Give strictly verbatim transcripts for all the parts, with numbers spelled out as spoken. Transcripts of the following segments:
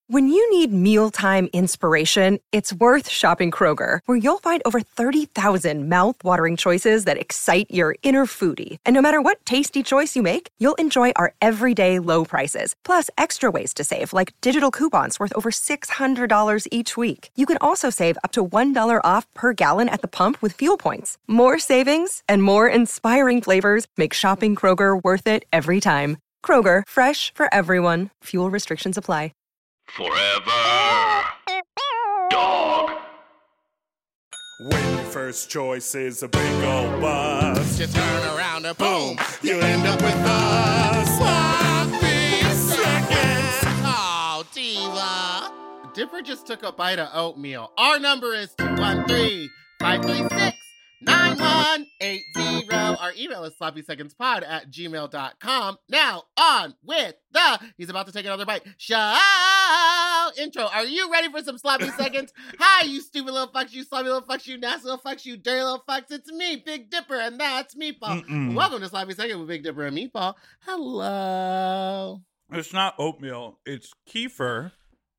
When you need mealtime inspiration, it's worth shopping Kroger, where you'll find over thirty thousand mouth-watering choices that excite your inner foodie. And no matter what tasty choice you make, you'll enjoy our everyday low prices, plus extra ways to save, like digital coupons worth over six hundred dollars each week. You can also save up to one dollar off per gallon at the pump with fuel points. More savings and more inspiring flavors make shopping Kroger worth it every time. Kroger, fresh for everyone. Fuel restrictions apply. Forever Dog. When your first choice is a big old bus, you turn around and boom, you end up with a sloppy seconds. Oh, diva. Dipper just took a bite of oatmeal. Our number is two one three, five three six, nine one eight zero. Our email is sloppysecondspod at gmail dot com. Now, on with the, he's about to take another bite, show intro. Are you ready for some sloppy seconds? Hi, you stupid little fucks, you sloppy little fucks, you nasty little fucks, you dirty little fucks. It's me, Big Dipper, and that's Meatball. Mm-mm. Welcome to Sloppy Second with Big Dipper and Meatball. Hello. it's not oatmeal, it's kefir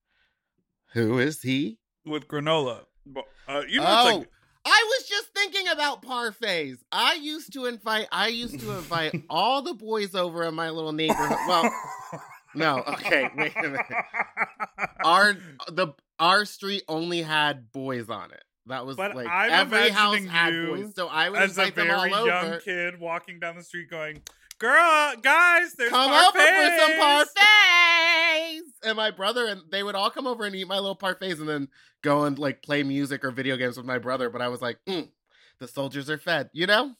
Who is he? with granola. But, Uh, you know, Oh, it's like, I was just thinking about parfaits. I used to invite, I used to invite all the boys over in my little neighborhood. Well, no, okay, wait a minute. Our the our street only had boys on it. That was but like I'm every house imagining had you boys, so I would as a invite them all very young over. kid walking down the street going, girl, guys, there's Come over for some parfaits." parfaits, and my brother and they would all come over and eat my little parfaits, and then go and like play music or video games with my brother. But I was like, mm, the soldiers are fed, you know.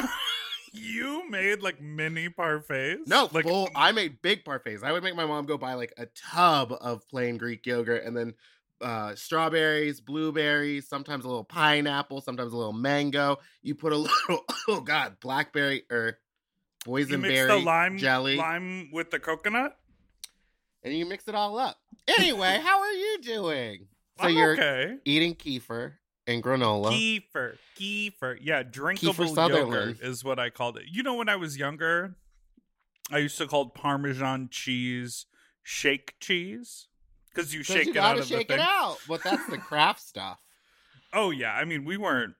You made like mini parfaits? No, like full. I made big parfaits. I would make my mom go buy like a tub of plain Greek yogurt, and then uh, strawberries, blueberries, sometimes a little pineapple, sometimes a little mango. You put a little, oh god, blackberry or you boysenberry mix the lime jelly, lime with the coconut. and you mix it all up. Anyway, how are you doing? So I'm you're okay. eating kefir and granola. Kefir, kefir, yeah, drinkable Kefir Sutherland. yogurt is what I called it. You know, when I was younger, I used to call Parmesan cheese shake cheese because you 'Cause shake you it out gotta of shake the it thing. out. But that's the craft stuff. Oh yeah, I mean we weren't.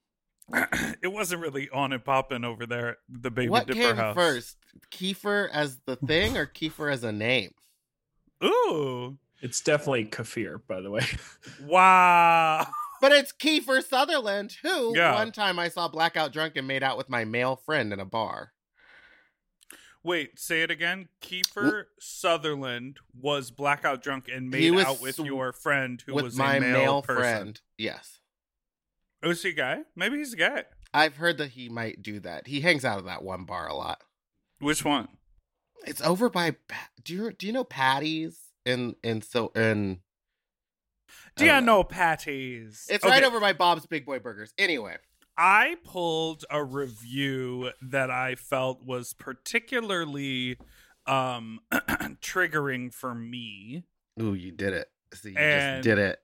It wasn't really on and popping over there at the Baby What Dipper came house. first, kefir as the thing or kefir as a name? Ooh, It's definitely kefir, by the way. wow. But it's Kiefer Sutherland, who Yeah. one time I saw blackout drunk and made out with my male friend in a bar. Wait, say it again. Kiefer Sutherland was blackout drunk and He made was out with sw- your friend who with was my a male, male person. friend. Yes. Oh, is he a guy? Maybe he's a guy. I've heard that he might do that. He hangs out at that one bar a lot. Which one? It's over by Pa- do you do you know Patty's in in so in Do you don't know patties? It's Okay, right over by Bob's Big Boy Burgers. Anyway. I pulled a review that I felt was particularly um triggering for me. Ooh, you did it. See, you And- just did it.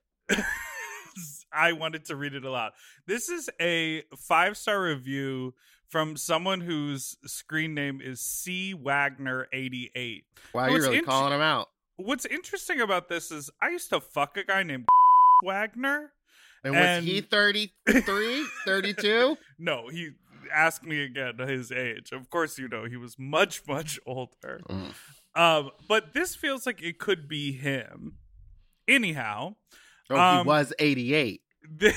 I wanted to read it aloud. This is a five-star review from someone whose screen name is C Wagner eighty-eight. Wow, What's you're really int- calling him out. What's interesting about this is I used to fuck a guy named Wagner. And was and- he thirty-three, thirty-two? No, he asked me again his age. Of course, you know, he was much, much older. Mm. Um, but this feels like it could be him. Anyhow. Oh, Um, he was eighty-eight. th-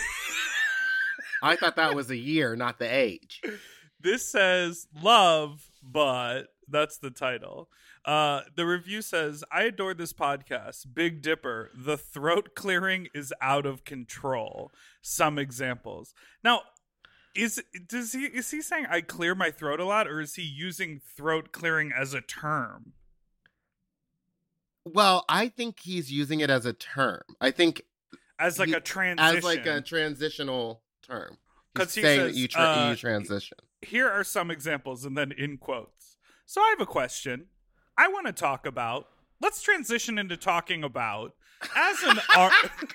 I thought that was a year, not the age. This says love, but that's the title. Uh, the review says, I adore this podcast. Big Dipper. The throat clearing is out of control. Some examples. Now, is does he is he saying I clear my throat a lot, or is he using throat clearing as a term? Well, I think he's using it as a term. I think As like he- a transition. as like a transitional term. 'Cause He's he saying says, that you, tra- uh, you transition. Here are some examples, and then in quotes. So I have a question. I want to talk about. Let's transition into talking about as an art.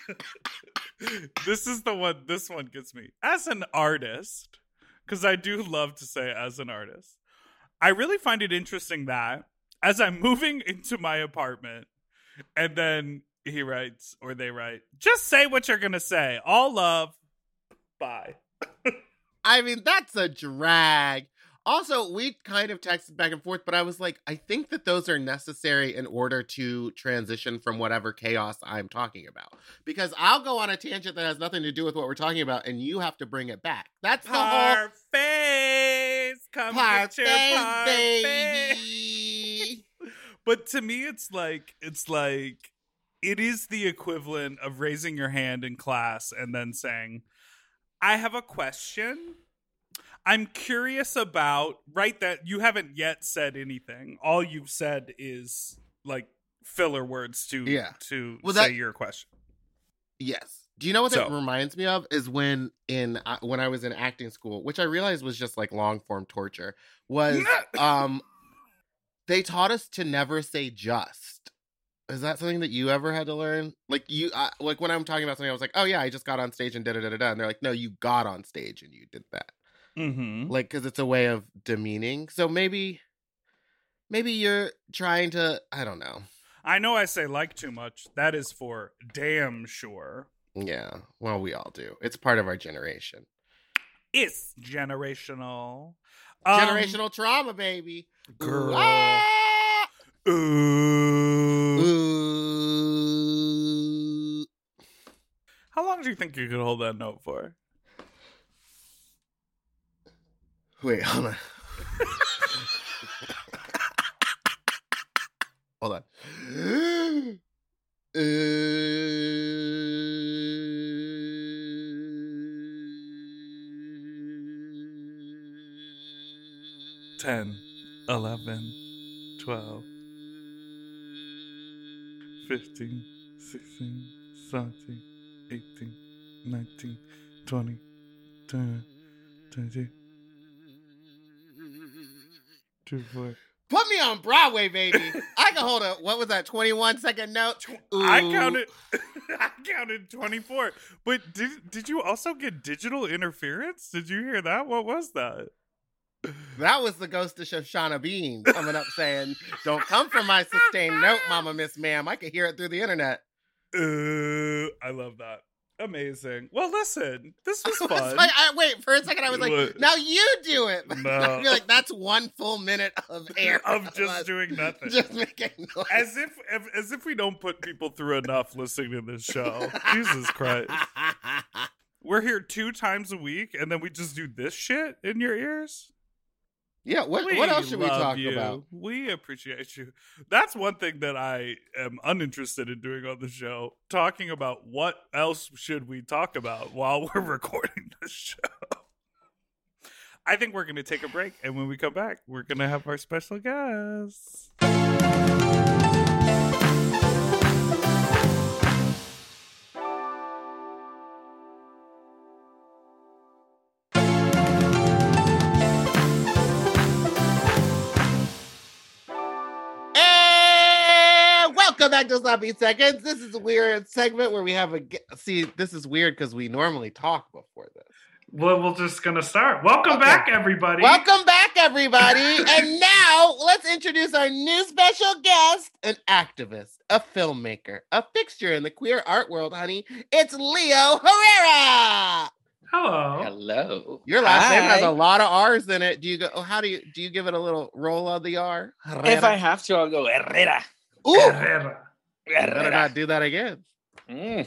This is the one. This one gets me as an artist, because I do love to say as an artist. I really find it interesting that as I'm moving into my apartment, and then he writes, or they write, just say what you're going to say. All love. Bye. I mean, that's a drag. Also, we kind of texted back and forth, but I was like, I think that those are necessary in order to transition from whatever chaos I'm talking about. Because I'll go on a tangent that has nothing to do with what we're talking about, and you have to bring it back. That's the whole... Parfaits! Come get your Parfaits, parfaits! baby! But to me, it's like, it's like, it is the equivalent of raising your hand in class and then saying, I have a question. I'm curious about, right, that you haven't yet said anything. All you've said is like filler words to Yeah. to Well, say that- your question. Yes. Do you know what So- that reminds me of? Is when in uh, when I was in acting school, which I realized was just like long form torture, was um they taught us to never say just. Is that something that you ever had to learn? Like you, uh, like when I'm talking about something, I was like, oh yeah, I just got on stage and da da da da da, and they're like, no, you got on stage and you did that. Mm-hmm. Like, because it's a way of demeaning. So maybe, maybe you're trying to, I don't know. I know I say like too much. That is for damn sure. Yeah. Well, we all do. It's part of our generation. It's generational. Um, Generational trauma, baby. Girl. Ooh, ah! Ooh. Ooh. How long do you think you could hold that note for? Wait, hold on. Hold on. Uh, ten, eleven, twelve, fifteen, sixteen, seventeen, eighteen, nineteen, twenty, twenty-one, twenty-two, twenty-four. Put me on Broadway, baby. I can hold a, what was that, twenty-one second note? I Ooh. counted I counted twenty-four. But did did you also get digital interference? Did you hear that? What was that? That was the ghost of Shoshana Bean coming up saying, don't come for my sustained note, Mama Miss Ma'am. I could hear it through the internet. Uh, I love that. Amazing. Well, listen, this was I was fun. like, I, wait, for a second I was like, What? now you do it. No. I feel like that's one full minute of air. Of just doing nothing. Just making noise. As if, as if we don't put people through enough listening to this show. Jesus Christ. We're here two times a week, and then we just do this shit in your ears? Yeah, what, We what else should we love talk you. about? We appreciate you. That's one thing that I am uninterested in doing on the show. Talking about what else should we talk about while we're recording this show. I think we're going to take a break, and when we come back, we're going to have our special guests. And welcome back to Sloppy Seconds. This is a weird segment where we have a... ge- See, this is weird because we normally talk before this. Well, we're just gonna start. Welcome Okay. back, everybody. Welcome back, everybody. And now let's introduce our new special guest, an activist, a filmmaker, a fixture in the queer art world, honey. It's Leo Herrera. Hello. Hello. Your last name has Hi. a lot of R's in it. Do you go? Oh, how do you do? You give it a little roll of the R? If I have to, I'll go Herrera. Ooh, Herrera. better Herrera. not do that again. Mm.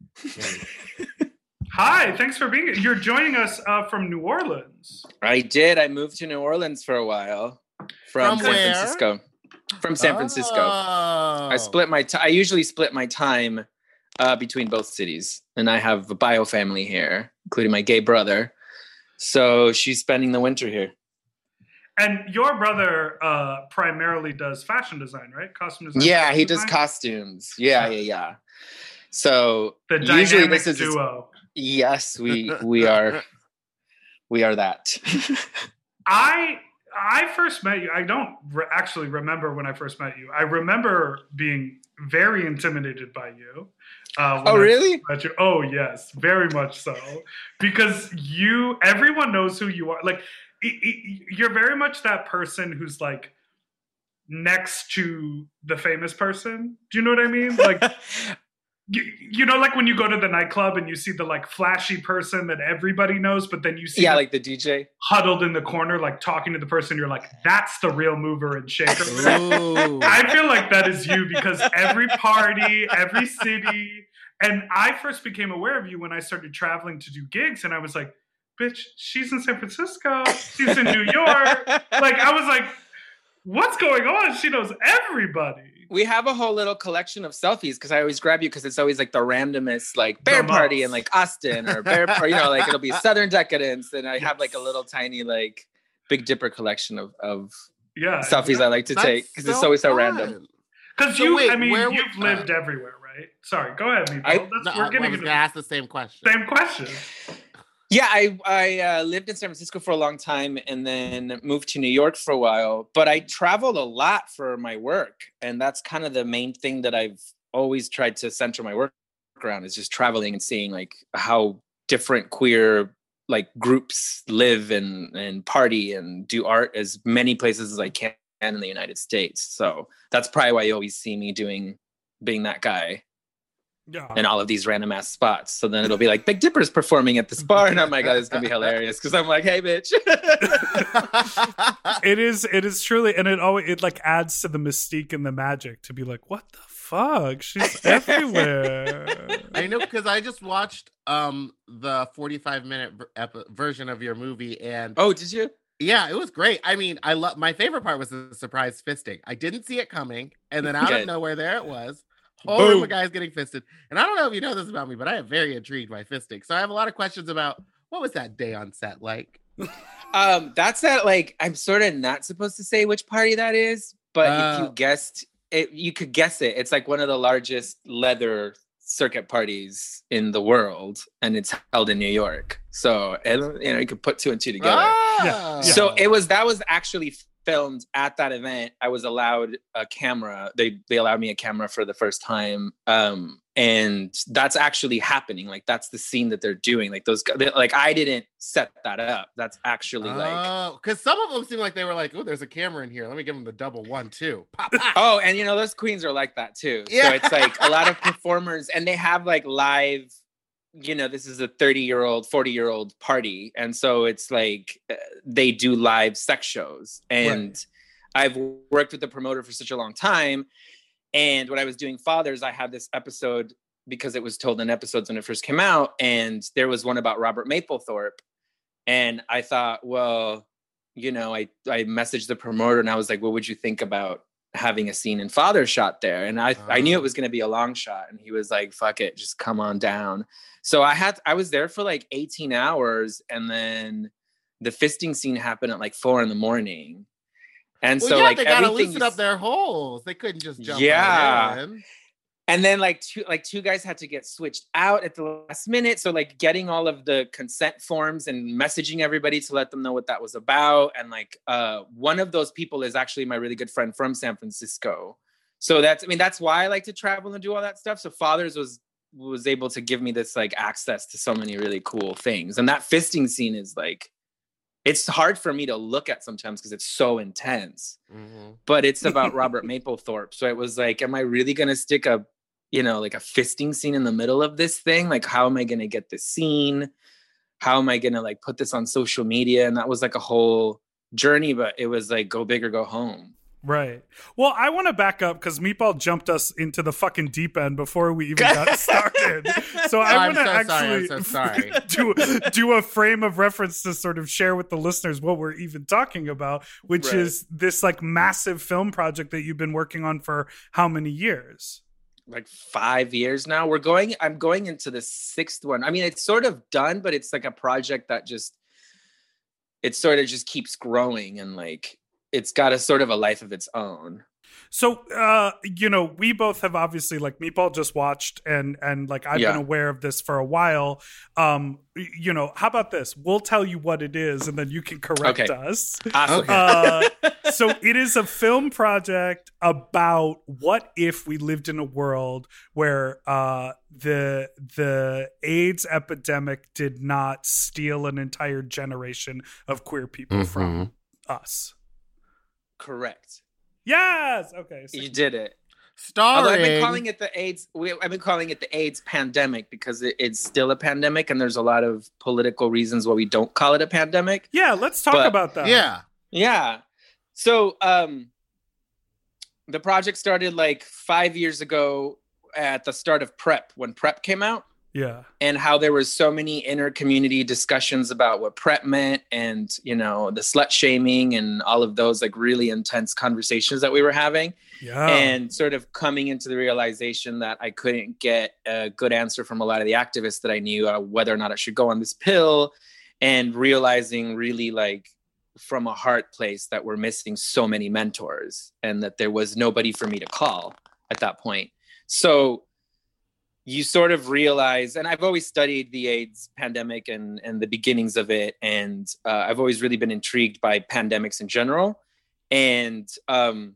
Hi, thanks for being here. You're joining us uh, from New Orleans. I did. I moved to New Orleans for a while from, From San where? Francisco. From San Francisco. Oh. I split my. T- I usually split my time uh, between both cities, and I have a bio family here, including my gay brother. So she's spending the winter here. And your brother uh, primarily does fashion design, right? Costume design. Yeah, fashion he does design? costumes. Yeah, yeah, yeah. So The usually dynamic this is duo. yes, we we are we are that. I I first met you. I don't re- actually remember when I first met you. I remember being very intimidated by you. Uh, when Oh, I really? met you. Oh, yes, very much so. Because you, everyone knows who you are. Like, i- i- you're very much that person who's like next to the famous person. Do you know what I mean? Like, you, you know, like when you go to the nightclub and you see the like flashy person that everybody knows, but then you see yeah, them like the D J huddled in the corner, like talking to the person. You're like, that's the real mover and shaker. Ooh. I feel like that is you because every party, every city, and I first became aware of you when I started traveling to do gigs, and I was like, bitch, she's in San Francisco, she's in New York. Like, I was like, what's going on? She knows everybody. We have a whole little collection of selfies because I always grab you because it's always like the randomest, like bear The party most. in like Austin or bear, or you know, like it'll be Southern Decadence, and I have like a little tiny like Big Dipper collection of of Yeah, selfies I like to That's take because it's so always so fun. random. because So you, wait, I mean, where you've would- lived everywhere, right? Sorry, go ahead, Meepo. I- That's, No, we're I, I getting was into gonna ask the same question. the same question. Yeah, I I uh, lived in San Francisco for a long time and then moved to New York for a while. But I traveled a lot for my work, and that's kind of the main thing that I've always tried to center my work around is just traveling and seeing like how different queer like groups live and and party and do art as many places as I can in the United States. So that's probably why you always see me doing being that guy. Yeah. In all of these random ass spots. So then it'll be like Big Dipper's performing at this bar, and oh my god, it's gonna be hilarious because I'm like, hey, bitch. It is it is truly, and it always it like adds to the mystique and the magic to be like, what the fuck? She's everywhere. I know because I just watched um the forty-five minute ver- ep- version of your movie, and Oh, did you? yeah, it was great. I mean, I love my favorite part was the surprise fisting. I didn't see it coming, and then out Good. of nowhere, there it was. Whole room Boom. of guys getting fisted. And I don't know if you know this about me, but I am very intrigued by fisting. So I have a lot of questions about what was that day on set like? Um, that's that. Like, I'm sort of not supposed to say which party that is, but if Oh. you guessed it, you could guess it. It's like one of the largest leather circuit parties in the world, and it's held in New York. So, and, you know, you could put two and two together. Oh. Yeah. So it was that was actually filmed at that event. I was allowed a camera. They they allowed me a camera for the first time, um, and that's actually happening. Like that's the scene that they're doing. Like those, they, like I didn't set that up. That's actually like. Oh, because some of them seem like they were like, oh, there's a camera in here. Let me give them the double one, too. Pop, pop. Oh, and you know those queens are like that too. Yeah. So it's like a lot of performers, and they have like live. You know, this is a thirty year old, forty year old party. And so it's like uh, they do live sex shows. And I've worked with the promoter for such a long time. And when I was doing Fathers, I had this episode because it was told in episodes when it first came out. And there was one about Robert Mapplethorpe. And I thought, well, you know, I, I messaged the promoter and I was like, what would you think about having a scene in Father shot there? And I, I knew it was going to be a long shot. And he was like, fuck it, just come on down. So I had, I was there for like eighteen hours, and then the fisting scene happened at like four in the morning. And Well, so yeah, like they gotta everything, loosen up their holes. They couldn't just jump Yeah. right in. and then like two, like two guys had to get switched out at the last minute. So like getting all of the consent forms and messaging everybody to let them know what that was about. And like, uh, one of those people is actually my really good friend from San Francisco. So that's, I mean, that's why I like to travel and do all that stuff. So Fathers was, was able to give me this like access to so many really cool things. And that fisting scene is like, it's hard for me to look at sometimes because it's so intense, Mhm. but it's about Robert Mapplethorpe. So it was like, am I really going to stick a, you know, like a fisting scene in the middle of this thing? Like, how am I going to get this scene? How am I going to like put this on social media? And that was like a whole journey, but it was like, go big or go home. Right. Well, I want to back up because Meatball jumped us into the fucking deep end before we even got started. So I I'm want to so sorry, I'm actually so sorry. do, do a frame of reference to sort of share with the listeners what we're even talking about, which Right. is this like massive film project that you've been working on for how many years? Like five years now. We're going, I'm going into the sixth one. I mean, it's sort of done, but it's like a project that just, it sort of just keeps growing and like, it's got a sort of a life of its own. So, uh, you know, we both have obviously like Meatball just watched and, and like I've Yeah. been aware of this for a while. Um, y- you know, how about this? We'll tell you what it is and then you can correct Okay. us. Awesome. Okay. Uh, so it is a film project about what if we lived in a world where uh, the the AIDS epidemic did not steal an entire generation of queer people from us. Correct. Yes. Okay. So You did it. Starring. Although I've been calling it the AIDS, we, I've been calling it the AIDS pandemic because it, it's still a pandemic, and there's a lot of political reasons why we don't call it a pandemic. yeah, let's talk But- about that. Yeah. Yeah. So um, the project started like five years ago at the start of PrEP, when PrEP came out, Yeah. and how there was so many inter-community discussions about what PrEP meant, and, you know, the slut shaming and all of those like really intense conversations that we were having. Yeah. And sort of coming into the realization that I couldn't get a good answer from a lot of the activists that I knew, uh, whether or not I should go on this pill, and realizing really like from a heart place that we're missing so many mentors and that there was nobody for me to call at that point. So you sort of realize, and I've always studied the AIDS pandemic and, and the beginnings of it. And uh, I've always really been intrigued by pandemics in general. And um,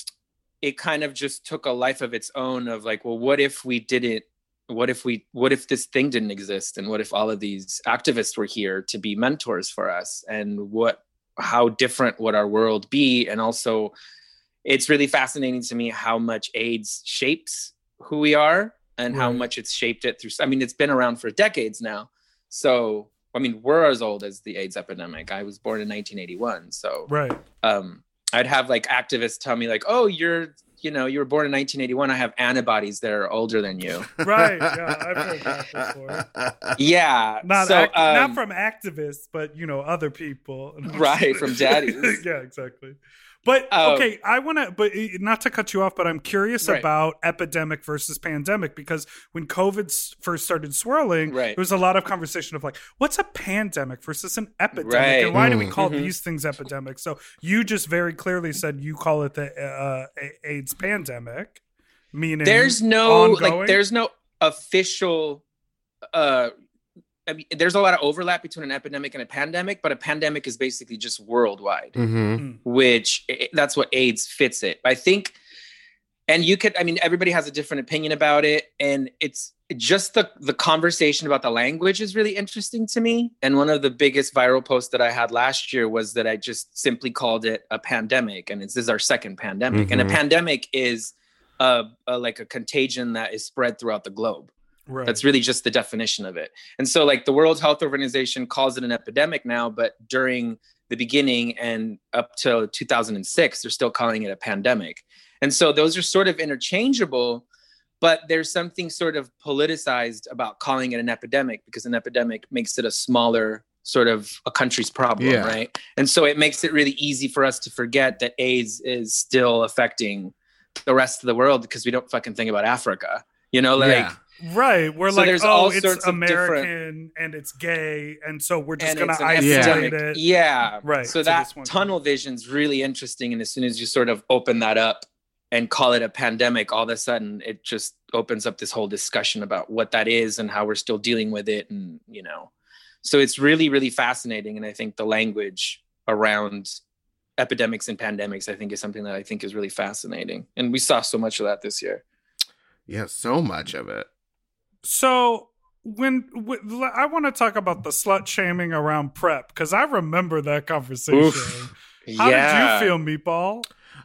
it kind of just took a life of its own of like, well, what if we didn't, what if we, what if this thing didn't exist? And what if all of these activists were here to be mentors for us? And what, how different would our world be? And also it's really fascinating to me how much AIDS shapes who we are and how Right. much it's shaped it through. I mean, it's been around for decades now. So, I mean, we're as old as the AIDS epidemic. I was born in nineteen eighty-one. So, Right. um, I'd have like activists tell me like, oh, you're, you know, you were born in nineteen eighty-one. I have antibodies that are older than you. Right. Yeah. I've heard that before. Yeah. Not so, act- not um, from activists, but you know, other people. Right, from daddies. Yeah, exactly. But Um, okay, I want to, but uh, not to cut you off, but I'm curious Right. about epidemic versus pandemic, because when COVID s- first started swirling, Right. there was a lot of conversation of like, what's a pandemic versus an epidemic, Right. and why do we Mm. call Mhm. these things epidemics? So you just very clearly said you call it the uh, A- AIDS pandemic, meaning there's no ongoing? like there's no official uh I mean, there's a lot of overlap between an epidemic and a pandemic, but a pandemic is basically just worldwide, Mm-hmm. which i- that's what AIDS fits it. I think, and you could, I mean, everybody has a different opinion about it, and it's just the the conversation about the language is really interesting to me. And one of the biggest viral posts that I had last year was that I just simply called it a pandemic, and it's, this is our second pandemic, and a Mhm. pandemic is a, a like a contagion that is spread throughout the globe. Right. That's really just the definition of it. And so like the World Health Organization calls it an epidemic now, but during the beginning and up till two thousand six, they're still calling it a pandemic. And so those are sort of interchangeable, but there's something sort of politicized about calling it an epidemic because an epidemic makes it a smaller sort of a country's problem, Yeah. right? And so it makes it really easy for us to forget that AIDS is still affecting the rest of the world because we don't fucking think about Africa, you know, like, Yeah. Right, we're So like, there's oh, all it's sorts of American and it's gay, and so we're just and gonna it's an isolate epidemic. it. Yeah. Right, So to that this one. tunnel vision's really interesting. And as soon as you sort of open that up and call it a pandemic, all of a sudden it just opens up this whole discussion about what that is and how we're still dealing with it. And, you know, so it's really, really fascinating. And I think the language around epidemics and pandemics, I think, is something that I think is really fascinating. And we saw so much of that this year. Yeah, so much of it. So when, when I want to talk about the slut shaming around PrEP, because I remember that conversation. Oof. How Yeah. did you feel, Meatball?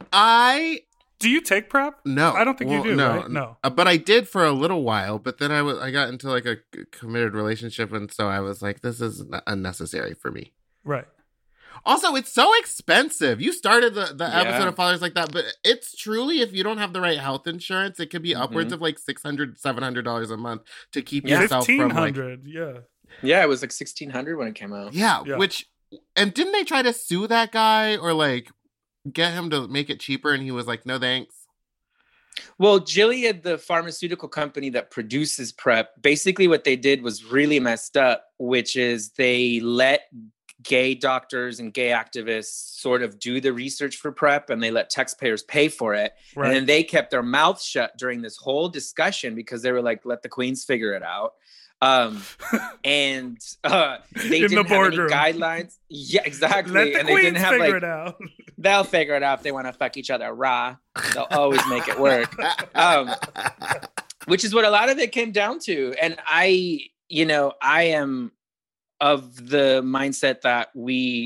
I Do you take PrEP? no, I don't think you Well, do, No, right? No. Uh, but I did for a little while. But then I was I got into like a c- committed relationship, and so I was like, this is n- unnecessary for me. Right. Also, it's so expensive. You started the, the Yeah. episode of Fathers like that, but it's truly, if you don't have the right health insurance, it could be Mhm. upwards of like six hundred dollars, seven hundred dollars a month to keep Yeah. yourself Fifteen from like, hundred. Yeah. Yeah. It was like sixteen hundred when it came out. yeah, Yeah. which, and didn't they try to sue that guy or like get him to make it cheaper? And he was like, no, thanks. Well, Gilead, the pharmaceutical company that produces PrEP, basically what they did was really messed up, which is they let gay doctors and gay activists sort of do the research for PrEP, and they let taxpayers pay for it. Right. And then they kept their mouths shut during this whole discussion because they were like, let the queens figure it out. Um, and uh, they In the didn't have any boardroom. guidelines. Yeah, exactly. Let the and they queens didn't have figure like, it out. they'll figure it out if they want to fuck each other raw. They'll always make it work. Um, which is what a lot of it came down to. And I, you know, I am of the mindset that we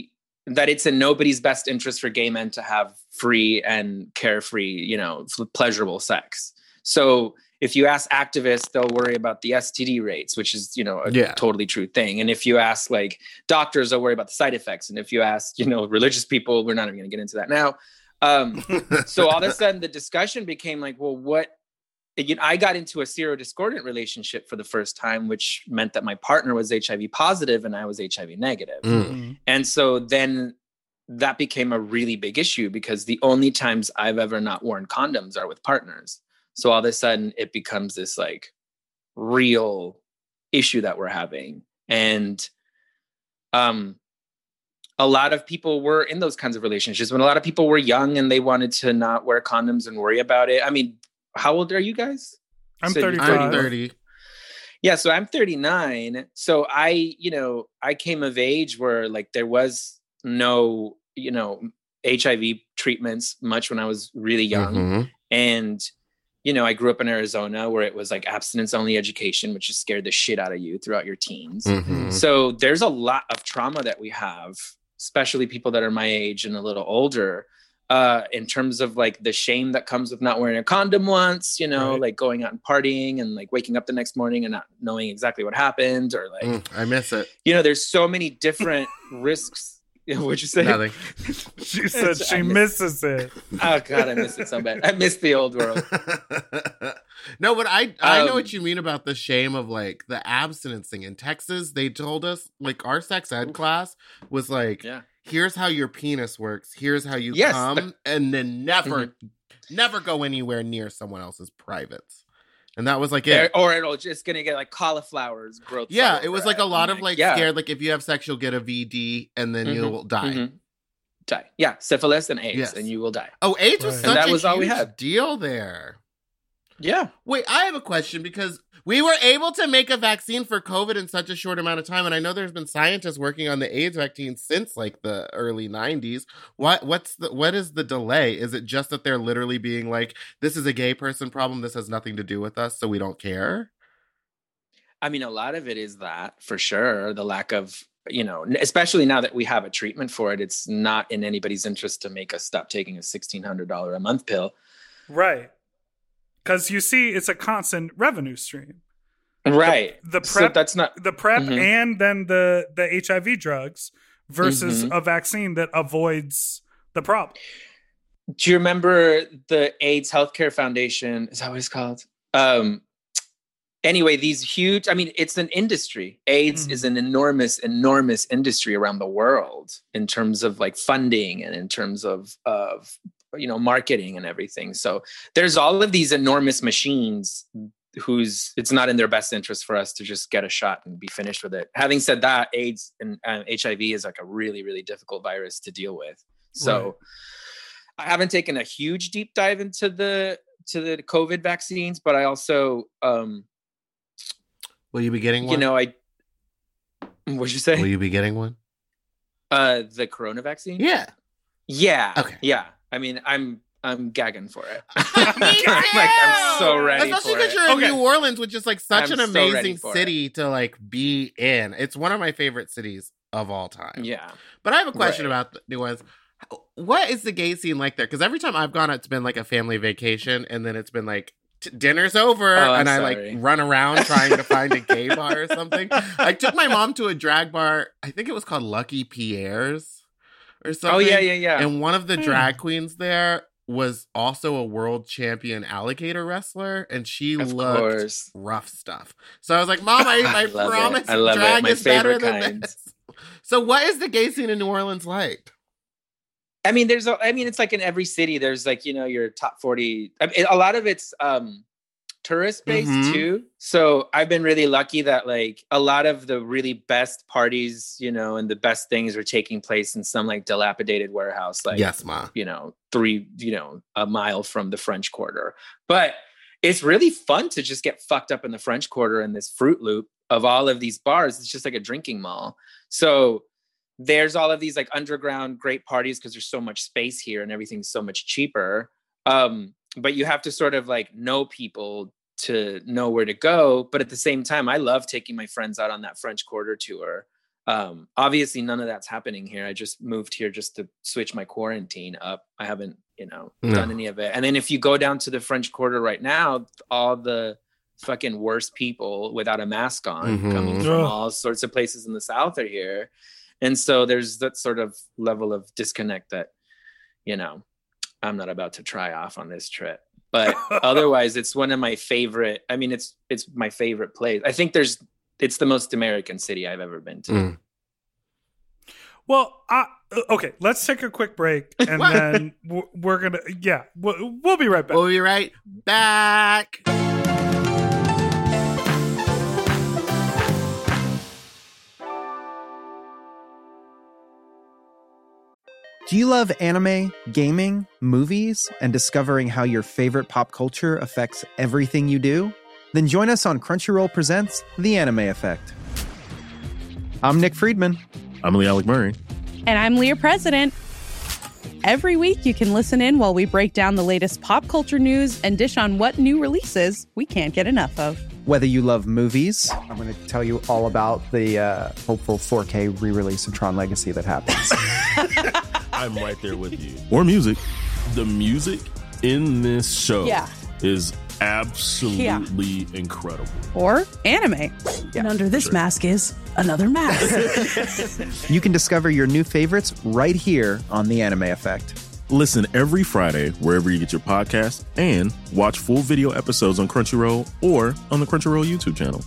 that it's in nobody's best interest for gay men to have free and carefree, you know, pleasurable sex. So if you ask activists, they'll worry about the S T D rates, which is, you know, a Yeah. totally true thing. And if you ask like doctors, they'll worry about the side effects. And if you ask, you know, religious people, we're not even going to get into that now. Um, so all of a sudden the discussion became like, well, what, you know, I got into a serodiscordant relationship for the first time, which meant that my partner was H I V positive and I was H I V negative. Mm. And so then that became a really big issue because the only times I've ever not worn condoms are with partners. So all of a sudden it becomes this like real issue that we're having. And um, a lot of people were in those kinds of relationships when a lot of people were young and they wanted to not wear condoms and worry about it. I mean, how old are you guys? I'm So you're thirty-five. I'm thirty. Yeah, so I'm thirty-nine. So I, you know, I came of age where like there was no, you know, H I V treatments much when I was really young. Mhm. And, you know, I grew up in Arizona where it was like abstinence only education, which just scared the shit out of you throughout your teens. Mhm. So there's a lot of trauma that we have, especially people that are my age and a little older, uh, in terms of like the shame that comes with not wearing a condom once, you know, Right. like going out and partying and like waking up the next morning and not knowing exactly what happened, or like, Mm, I miss it. you know, there's so many different risks. What'd you say? Nothing. She said she I miss- misses it. Oh God, I miss it so bad. I miss the old world. No, but I I know Um, what you mean about the shame of like the abstinence thing. In Texas, they told us like our sex ed class was like, Yeah. here's how your penis works, here's how you Yes, come, the- and then never never go anywhere near someone else's privates. And that was like it. Or, or it'll just gonna get like cauliflowers growth. Yeah, all it was over like a it. lot I'm of like yeah. scared, like if you have sex, you'll get a V D and then Mhm, you'll die. mhm. Die. Yeah, syphilis and AIDS, Yes. and you will die. Oh, AIDS was Right. such And that a was all we huge had. deal there. Yeah. Wait, I have a question because we were able to make a vaccine for COVID in such a short amount of time, and I know there's been scientists working on the AIDS vaccine since like the early nineties. What what's the what is the delay? Is it just that they're literally being like, this is a gay person problem, this has nothing to do with us, so we don't care? I mean, a lot of it is that for sure. The lack of, you know, especially now that we have a treatment for it, it's not in anybody's interest to make us stop taking a sixteen hundred dollars a month pill. Right. Because you see, it's a constant revenue stream. Right. The So prep, that's not. the prep, Mhm. and then the the H I V drugs versus Mhm. a vaccine that avoids the problem. Do you remember the AIDS Healthcare Foundation? Is that what it's called? Um, anyway, these huge, I mean, it's an industry. AIDS Mhm. is an enormous, enormous industry around the world in terms of like funding and in terms of, of, you know, marketing and everything. So there's all of these enormous machines whose it's not in their best interest for us to just get a shot and be finished with it. Having said that, AIDS and uh, H I V is like a really, really difficult virus to deal with. So Right. I haven't taken a huge deep dive into the to the COVID vaccines, but I also, um, Will you be getting one? you know, I what'd you say? Will you be getting one? Uh, the Corona vaccine? Yeah. Yeah. Okay. Yeah. I mean, I'm I'm gagging for it. Me I'm like, I'm so too! ready Especially for because it. you're in Okay. New Orleans, which is like such I'm an so ready amazing for city to like be in. It's one of my favorite cities of all time. Yeah. But I have a question Right. about the New Orleans. What is the gay scene like there? Because every time I've gone, it's been like a family vacation, and then it's been like t- dinner's over, Oh, I'm and I sorry. like run around trying to find a gay bar or something. I took my mom to a drag bar. I think it was called Lucky Pierre's or something. Oh yeah, yeah, yeah. And one of the Hmm. drag queens there was also a world champion alligator wrestler, and she Of looked course. rough stuff. So I was like, Mom, I, I, I love it. promise I love it. drag My is better favorite than kind. this. So what is the gay scene in New Orleans like? I mean, there's a, I mean, it's like in every city, there's like, you know, your top forty. I mean, a lot of it's um, tourist based Mhm. too. So I've been really lucky that like a lot of the really best parties, you know, and the best things are taking place in some like dilapidated warehouse, like, Yes, Ma. you know, three, you know, a mile from the French Quarter. But it's really fun to just get fucked up in the French Quarter in this Fruit Loop of all of these bars. It's just like a drinking mall. So there's all of these like underground great parties because there's so much space here and everything's so much cheaper. Um, but you have to sort of like know people to know where to go. But at the same time, I love taking my friends out on that French Quarter tour. Um, obviously, none of that's happening here. I just moved here just to switch my quarantine up. I haven't, you know, No. done any of it. And then if you go down to the French Quarter right now, all the fucking worst people without a mask on Mhm. coming from Ugh. all sorts of places in the South are here. And so there's that sort of level of disconnect that, you know, I'm not about to try off on this trip. But otherwise, it's one of my favorite. I mean, it's it's my favorite place. I think there's it's the most American city I've ever been to. Mm. Well, I, okay, let's take a quick break, and What? then we're, we're gonna, yeah, we'll, we'll be right back. We'll be right back. Do you love anime, gaming, movies, and discovering how your favorite pop culture affects everything you do? Then join us on Crunchyroll Presents The Anime Effect. I'm Nick Friedman. I'm Lee Alec Murray. And I'm Leah President. Every week, you can listen in while we break down the latest pop culture news and dish on what new releases we can't get enough of. Whether you love movies, I'm going to tell you all about the uh, hopeful four K re-release of Tron Legacy that happens. I'm right there with you. Or music. The music in this show Yeah. is absolutely incredible. Or anime. And under this mask is another mask. You can discover your new favorites right here on The Anime Effect. Listen every Friday wherever you get your podcast and watch full video episodes on Crunchyroll or on the Crunchyroll YouTube channel.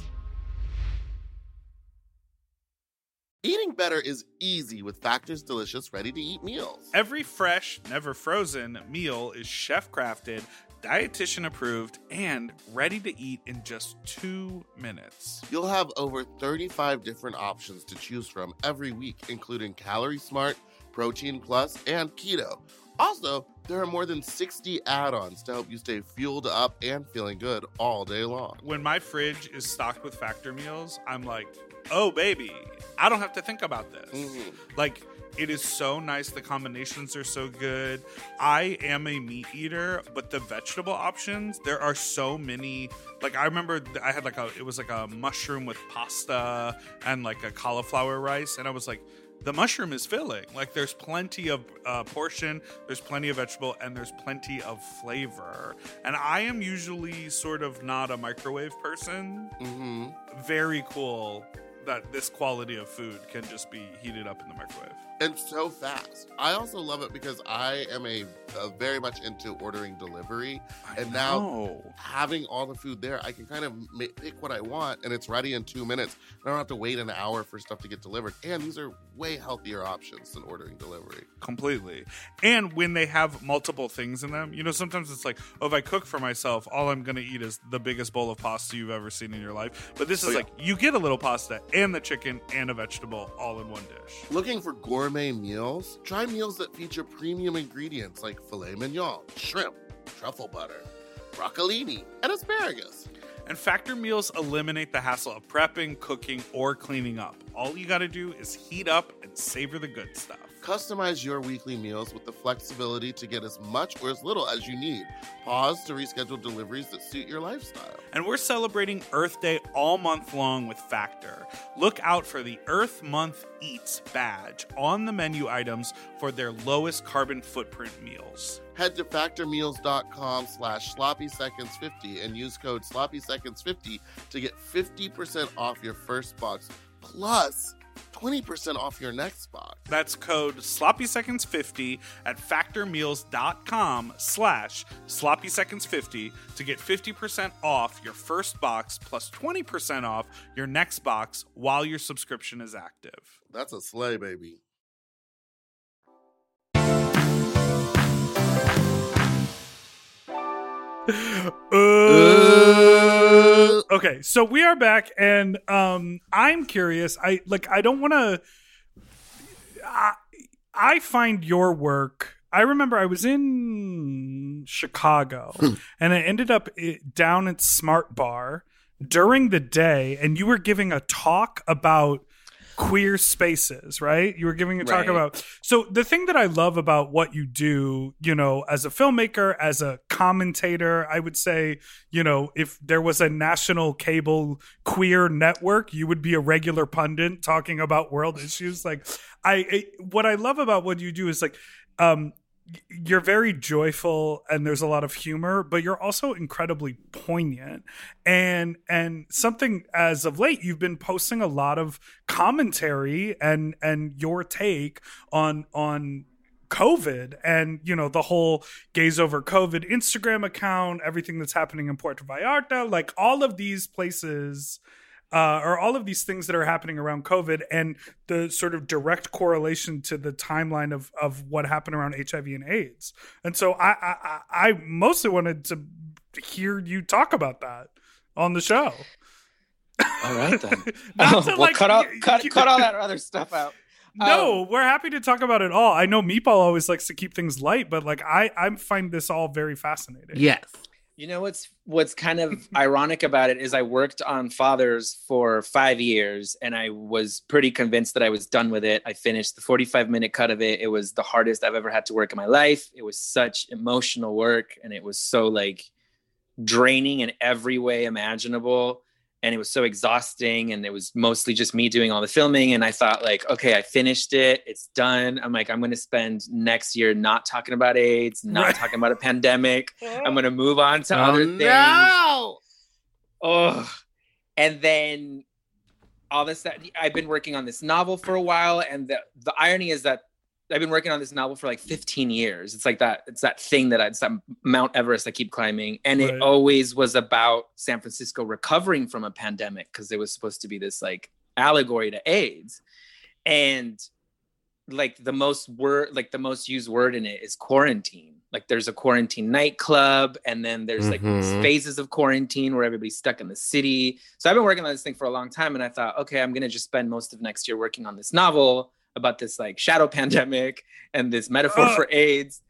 Eating better is easy with Factor's delicious ready-to-eat meals. Every fresh, never frozen meal is chef crafted, dietitian approved, and ready to eat in just two minutes. You'll have over thirty-five different options to choose from every week, including Calorie Smart, Protein Plus, and Keto. Also, there are more than sixty add-ons to help you stay fueled up and feeling good all day long. When my fridge is stocked with Factor meals, I'm like, oh baby, I don't have to think about this. Mhm. Like, it is so nice. The combinations are so good. I am a meat eater, but the vegetable options, there are so many. Like, I remember I had like a, it was like a mushroom with pasta and like a cauliflower rice. And I was like, the mushroom is filling. Like, there's plenty of uh, portion, there's plenty of vegetable, and there's plenty of flavor. And I am usually sort of not a microwave person. Mm-hmm. Very cool that this quality of food can just be heated up in the microwave. And so fast. I also love it because I am a, a very much into ordering delivery, I and now know. having all the food there, I can kind of ma- pick what I want, and it's ready in two minutes. I don't have to wait an hour for stuff to get delivered. And these are way healthier options than ordering delivery. Completely. And when they have multiple things in them, you know, sometimes it's like, oh, if I cook for myself, all I'm going to eat is the biggest bowl of pasta you've ever seen in your life. But this is Oh, yeah. like, you get a little pasta and the chicken and a vegetable all in one dish. Looking for gourmet meals? Try meals that feature premium ingredients like filet mignon, shrimp, truffle butter, broccolini, and asparagus. And Factor meals eliminate the hassle of prepping, cooking, or cleaning up. All you got to do is heat up and savor the good stuff. Customize your weekly meals with the flexibility to get as much or as little as you need. Pause to reschedule deliveries that suit your lifestyle. And we're celebrating Earth Day all month long with Factor. Look out for the Earth Month Eats badge on the menu items for their lowest carbon footprint meals. Head to factormeals.com slash sloppy seconds 50 and use code sloppy seconds fifty to get fifty percent off your first box plus twenty percent off your next box. That's code sloppy seconds fifty at factormeals.com slash sloppy seconds fifty to get fifty percent off your first box plus twenty percent off your next box while your subscription is active. That's a slay, baby. Uh, okay, so we are back, and um, I'm curious. I like. I don't want to. I, I find your work. I remember I was in Chicago, and I ended up i- down at Smart Bar during the day, and you were giving a talk about queer spaces, right? You were giving a talk Right. about. So the thing that I love about what you do, you know, as a filmmaker, as a commentator, I would say, you know, if there was a national cable queer network, you would be a regular pundit talking about world issues. Like, I, I what I love about what you do is like, um, you're very joyful and there's a lot of humor, but you're also incredibly poignant. And and something as of late, you've been posting a lot of commentary and and your take on on COVID and, you know, the whole Gays Over COVID Instagram account, everything that's happening in Puerto Vallarta, like all of these places uh, or all of these things that are happening around COVID and the sort of direct correlation to the timeline of, of what happened around H I V and AIDS. And so I, I, I mostly wanted to hear you talk about that on the show. All right, then. Not Oh, to, well, like, cut, out, y- cut, y- cut all that other stuff out. No, Um, we're happy to talk about it all. I know Meatball always likes to keep things light, but like I, I find this all very fascinating. Yes. You know what's what's kind of ironic about it is I worked on Fathers for five years and I was pretty convinced that I was done with it. I finished the forty-five minute cut of it. It was the hardest I've ever had to work in my life. It was such emotional work and it was so like draining in every way imaginable. And it was so exhausting and it was mostly just me doing all the filming. And I thought like, okay, I finished it. It's done. I'm like, I'm going to spend next year not talking about AIDS, not Right. talking about a pandemic. I'm going to move on to Oh, other things. no. Oh, and then all this, I've been working on this novel for a while. And the, the irony is that I've been working on this novel for like fifteen years. It's like that, it's that thing that I, it's that Mount Everest I keep climbing. And Right. it always was about San Francisco recovering from a pandemic because it was supposed to be this like allegory to AIDS. And like the most word, like the most used word in it is quarantine. Like there's a quarantine nightclub and then there's like these Mhm. phases of quarantine where everybody's stuck in the city. So I've been working on this thing for a long time and I thought, okay, I'm going to just spend most of next year working on this novel about this like shadow pandemic and this metaphor Uh. for AIDS.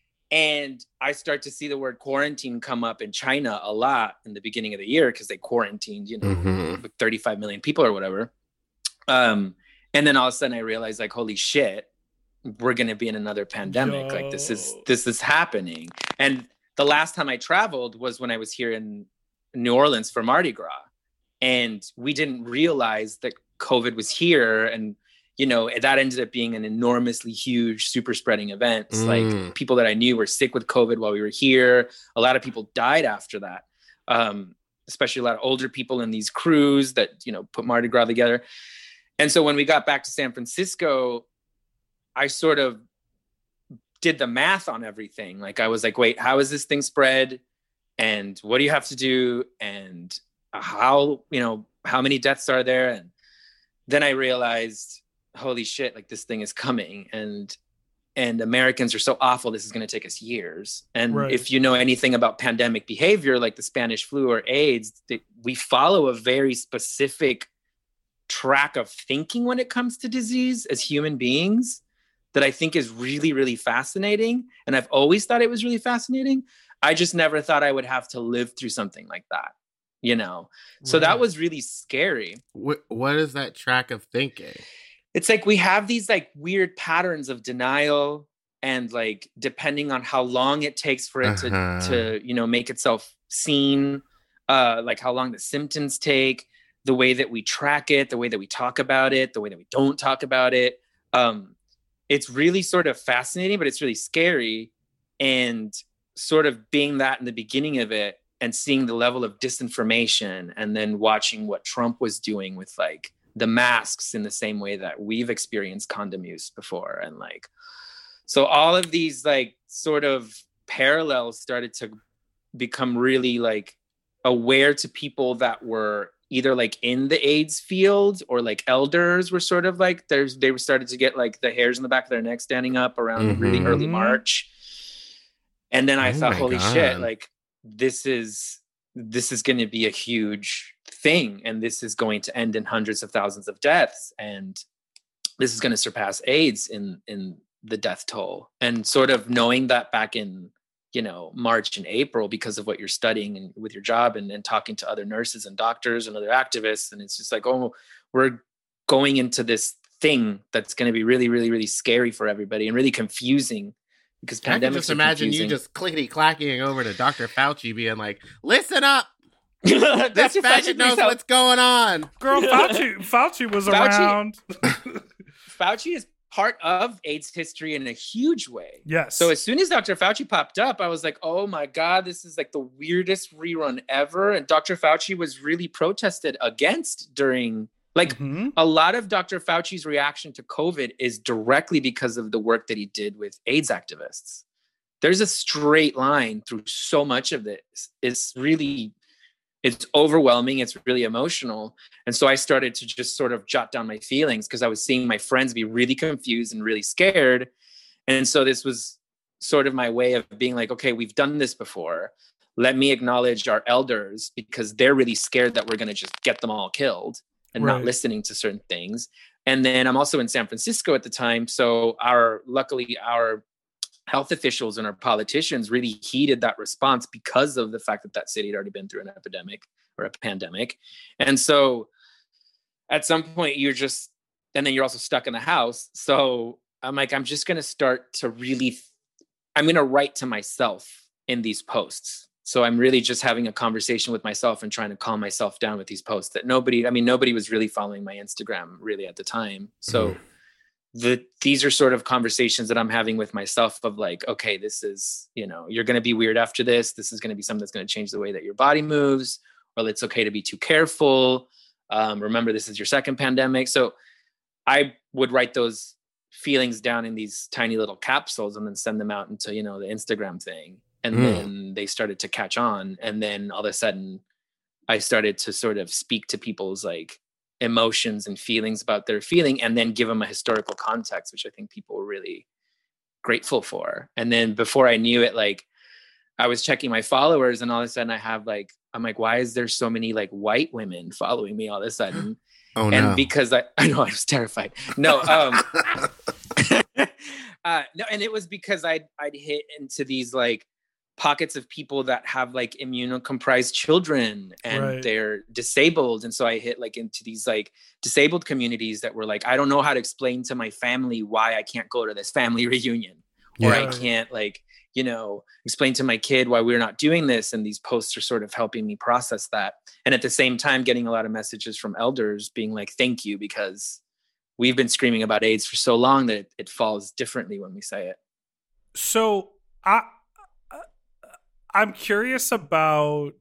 And I start to see the word quarantine come up in China a lot in the beginning of the year because they quarantined, you know, Mhm. like thirty-five million people or whatever. Um, and then all of a sudden I realized like, holy shit, we're going to be in another pandemic. Like this is, Yo. this is happening. And the last time I traveled was when I was here in New Orleans for Mardi Gras. And we didn't realize that COVID was here. And, you know, that ended up being an enormously huge super spreading event. Mm. Like people that I knew were sick with COVID while we were here. A lot of people died after that. Um, especially a lot of older people in these crews that, you know, put Mardi Gras together. And so when we got back to San Francisco, I sort of did the math on everything. Like I was like, wait, how is this thing spread? And what do you have to do? And how, you know, how many deaths are there? And then I realized, holy shit, like this thing is coming. And and Americans are so awful, this is going to take us years. And Right. if you know anything about pandemic behavior, like the Spanish flu or AIDS, they, we follow a very specific track of thinking when it comes to disease as human beings that I think is really, really fascinating. And I've always thought it was really fascinating. I just never thought I would have to live through something like that, you know? So Right. that was really scary. What, what is that track of thinking? It's like we have these like weird patterns of denial and like depending on how long it takes for it Uh-huh. to, to, you know, make itself seen, uh, like how long the symptoms take, the way that we track it, the way that we talk about it, the way that we don't talk about it. Um, it's really sort of fascinating, but it's really scary. And sort of being that in the beginning of it and seeing the level of disinformation and then watching what Trump was doing with like the masks in the same way that we've experienced condom use before. And like, so all of these like sort of parallels started to become really like aware to people that were either like in the AIDS field or like elders were sort of like, there's, they were started to get like the hairs in the back of their neck standing up around really Mhm. early March. And then I Oh thought, my holy God. shit, like this is, this is going to be a huge thing. And this is going to end in hundreds of thousands of deaths. And this is going to surpass AIDS in, in the death toll. And sort of knowing that back in, you know, March and April, because of what you're studying and with your job and, and talking to other nurses and doctors and other activists. And it's just like, oh, we're going into this thing that's going to be really, really, really scary for everybody and really confusing because pandemics I can just are imagine confusing. you just clickety clacking over to Doctor Fauci being like, listen up. This Doctor faggot Fauci knows knows how- what's going on. Girl, Fauci, Fauci was Fauci- around. Fauci is part of AIDS history in a huge way. Yes. So as soon as Doctor Fauci popped up, I was like, oh my God, this is like the weirdest rerun ever. And Doctor Fauci was really protested against during, like Mhm. a lot of Doctor Fauci's reaction to COVID is directly because of the work that he did with AIDS activists. There's a straight line through so much of this. It's really, it's overwhelming. It's really emotional. And so I started to just sort of jot down my feelings because I was seeing my friends be really confused and really scared. And so this was sort of my way of being like, okay, we've done this before. Let me acknowledge our elders because they're really scared that we're going to just get them all killed and Right. not listening to certain things. And then I'm also in San Francisco at the time. So our, luckily our health officials and our politicians really heeded that response because of the fact that that city had already been through an epidemic or a pandemic. And so at some point you're just, and then you're also stuck in the house. So I'm like, I'm just going to start to really, I'm going to write to myself in these posts. So I'm really just having a conversation with myself and trying to calm myself down with these posts that nobody, I mean, nobody was really following my Instagram really at the time. So mm-hmm. the, these are sort of conversations that I'm having with myself of like, okay, this is, you know, you're going to be weird after this. This is going to be something that's going to change the way that your body moves, or it's okay to be too careful. Um, remember, this is your second pandemic. So I would write those feelings down in these tiny little capsules and then send them out into, you know, the Instagram thing. And mm. then they started to catch on. And then all of a sudden I started to sort of speak to people's like emotions and feelings about their feeling and then give them a historical context, which I think people were really grateful for. And then before I knew it, like I was checking my followers and all of a sudden I have like, I'm like, why is there so many like white women following me all of a sudden? Oh, no. And because I, I know I was terrified. No, um, uh, no, and it was because I'd, I'd hit into these like pockets of people that have like immunocompromised children and right. they're disabled. And so I hit like into these like disabled communities that were like, I don't know how to explain to my family why I can't go to this family reunion or yeah. I can't like, you know, explain to my kid why we're not doing this. And these posts are sort of helping me process that. And at the same time, getting a lot of messages from elders being like, thank you, because we've been screaming about AIDS for so long that it, it falls differently when we say it. So I, I'm curious about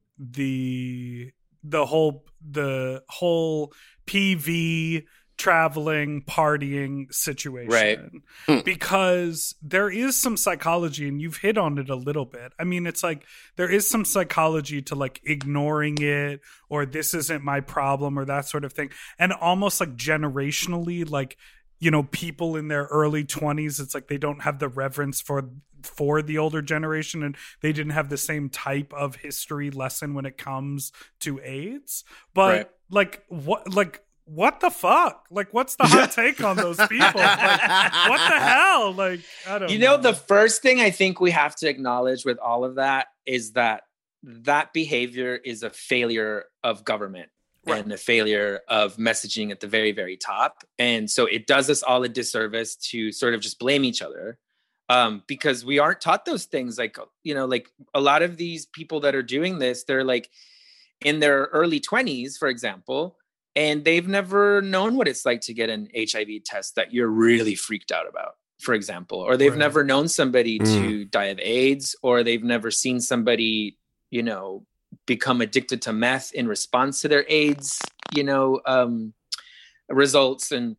the the whole the whole P V traveling, partying situation. Right. Because there is some psychology, and you've hit on it a little bit. I mean, it's like there is some psychology to like ignoring it, or this isn't my problem, or that sort of thing. And almost like generationally, like, you know, people in their early twenties, it's like they don't have the reverence for for the older generation, and they didn't have the same type of history lesson when it comes to AIDS. But right. like what like what the fuck? Like, what's the hot take on those people? Like, what the hell? Like, I don't you know, know. The first thing I think we have to acknowledge with all of that is that that behavior is a failure of government. Right. And a failure of messaging at the very, very top. And so it does us all a disservice to sort of just blame each other um, because we aren't taught those things. Like, you know, like a lot of these people that are doing this, they're like in their early twenties, for example, and they've never known what it's like to get an H I V test that you're really freaked out about, for example, or they've right. never known somebody mm. to die of AIDS, or they've never seen somebody, you know, become addicted to meth in response to their AIDS, you know, um, results. And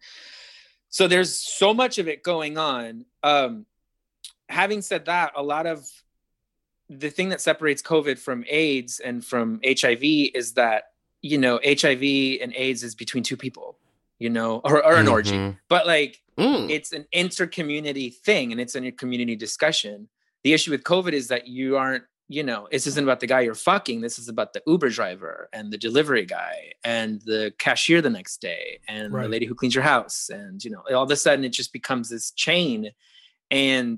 so there's so much of it going on. Um, having said that, a lot of the thing that separates COVID from AIDS and from H I V is that, you know, H I V and AIDS is between two people, you know, or, or an mm-hmm. orgy, but like mm. it's an inter-community thing and it's a community discussion. The issue with COVID is that you aren't, you know, this isn't about the guy you're fucking. This is about the Uber driver and the delivery guy and the cashier the next day and right. the lady who cleans your house. And, you know, all of a sudden it just becomes this chain, and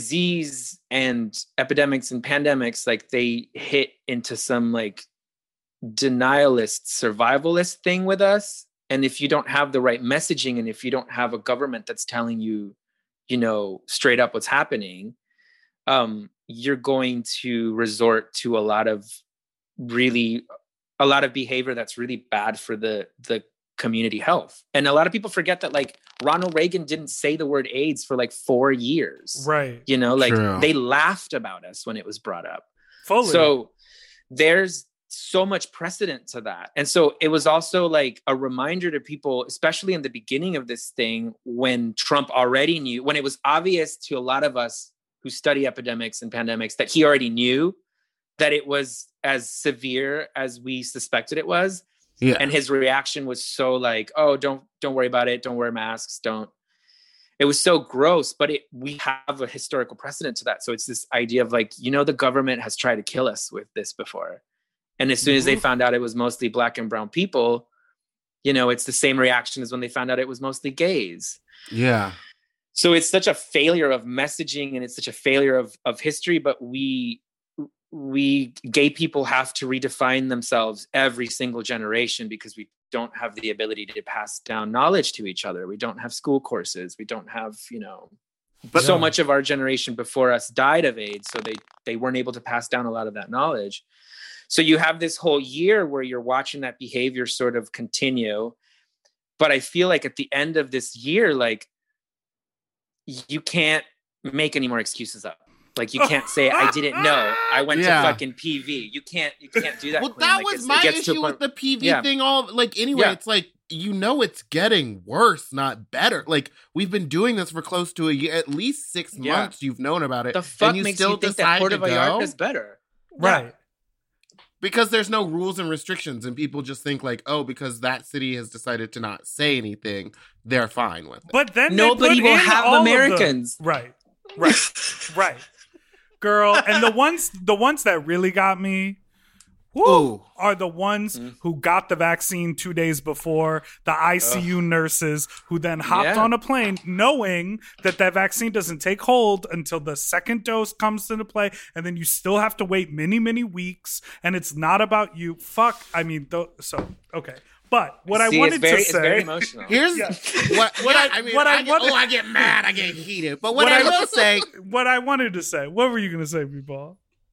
disease and epidemics and pandemics, like they hit into some like denialist, survivalist thing with us. And if you don't have the right messaging, and if you don't have a government that's telling you, you know, straight up what's happening, um, you're going to resort to a lot of really, a lot of behavior that's really bad for the, the community health. And a lot of people forget that, like, Ronald Reagan didn't say the word AIDS for like four years. Right. You know, like True. they laughed about us when it was brought up. Fully. So there's so much precedent to that. And so it was also like a reminder to people, especially in the beginning of this thing, when Trump already knew, when it was obvious to a lot of us who study epidemics and pandemics that he already knew that it was as severe as we suspected it was. Yeah. And his reaction was so like, oh, don't, don't worry about it. Don't wear masks. Don't. It was so gross, but it, we have a historical precedent to that. So it's this idea of like, you know, the government has tried to kill us with this before. And as soon as they found out it was mostly Black and brown people, you know, it's the same reaction as when they found out it was mostly gays. Yeah. So it's such a failure of messaging, and it's such a failure of, of history, but we, we gay people have to redefine themselves every single generation because we don't have the ability to pass down knowledge to each other. We don't have school courses. We don't have, you know, but so much of our generation before us died of AIDS. So they, they weren't able to pass down a lot of that knowledge. So you have this whole year where you're watching that behavior sort of continue. But I feel like at the end of this year, like, you can't make any more excuses up. Like, you can't say, I didn't know. I went Yeah. to fucking P V. You can't, you can't do that. Well, Queen. that Like, was it's- it my gets to a issue point- with the P V Yeah. thing. All like, anyway, Yeah. it's like, you know, it's getting worse, not better. Like, we've been doing this for close to a year, at least six Yeah. months. You've known about it. The fuck and you makes still you think that decide Puerto to go? Vallarta is better? Right. Because there's no rules and restrictions, and people just think like, oh, because that city has decided to not say anything, they're fine with it. But then Nobody they put will in have all of the- Americans. Right. Right. Right. Girl, and the ones the ones that really got me woo, Ooh. are the ones who got the vaccine two days before, the I C U nurses who then hopped Yeah. on a plane knowing that that vaccine doesn't take hold until the second dose comes into play, and then you still have to wait many, many weeks, and it's not about you. Fuck, I mean, th- so, okay. But what See, I wanted it's very, to it's say... very emotional. Here's Yeah. what, what Yeah, I, I mean. what I I, get, wanted- oh, I get mad. I get heated. But what, What I, I- will say, What I wanted to say. What were you going to say, people?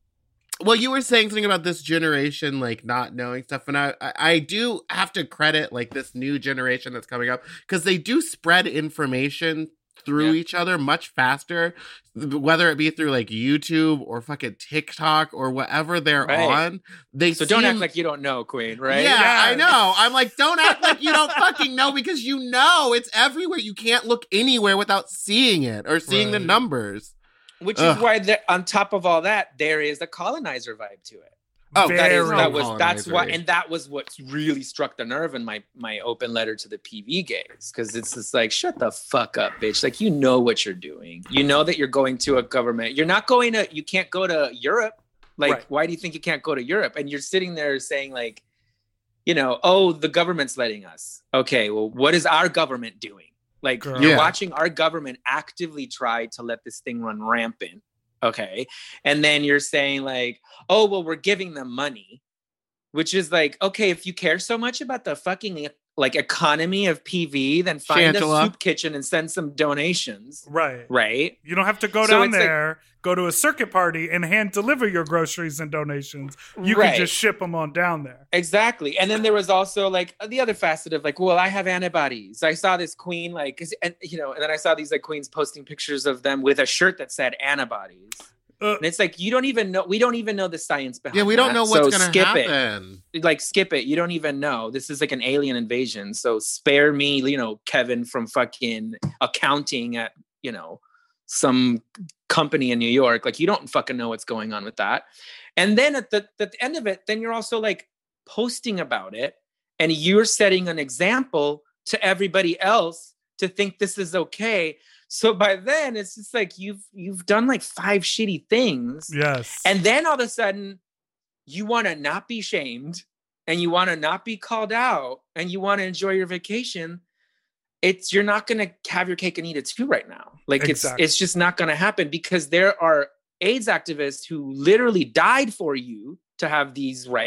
well, you were saying something about this generation, like not knowing stuff, and I, I, I do have to credit like this new generation that's coming up because they do spread information through Yeah. each other much faster, whether it be through like YouTube or fucking TikTok or whatever they're Right. on. They So don't seem- act like you don't know, Queen, right? Yeah, Yeah. I know. I'm like, don't act like you don't fucking know because you know it's everywhere. You can't look anywhere without seeing it or seeing the Right. numbers. Which Ugh. is why, the, on top of all that, there is a colonizer vibe to it. Oh, that is Very that was that's why, colonizer. and that was what really struck the nerve in my my open letter to the P V gays, because it's just like, shut the fuck up, bitch. Like, you know what you're doing. You know that you're going to a government. You're not going to. You can't go to Europe. Like, Right. why do you think you can't go to Europe? And you're sitting there saying like, you know, oh, the government's letting us. Okay, well, what is our government doing? Like, Girl. you're Yeah. watching our government actively try to let this thing run rampant. Okay. And then you're saying like, oh, well, we're giving them money, which is like, okay, if you care so much about the fucking like economy of P V, then find Shantala. a soup kitchen and send some donations. Right. Right. You don't have to go So down it's like- there, go to a circuit party, and hand deliver your groceries and donations. You Right. can just ship them on down there. Exactly. And then there was also like the other facet of like, well, I have antibodies. I saw this queen, like, 'cause- and you know, and then I saw these like queens posting pictures of them with a shirt that said antibodies. Uh, And it's like, you don't even know, we don't even know the science behind Yeah, we don't that. know what's So gonna skip happen. It. Like, skip it. You don't even know. This is like an alien invasion. So spare me, you know, Kevin from fucking accounting at, you know, some company in New York. Like, you don't fucking know what's going on with that. And then at the, at the end of it, then you're also like posting about it, and you're setting an example to everybody else to think this is okay. So by then it's just like you've you've done like five shitty things. yes. And then all of a sudden you want to not be shamed, and you want to not be called out, and you want to enjoy your vacation. It's you're not going to have your cake and eat it too right now. Like Exactly. it's it's just not going to happen, because there are AIDS activists who literally died for you to have these rights,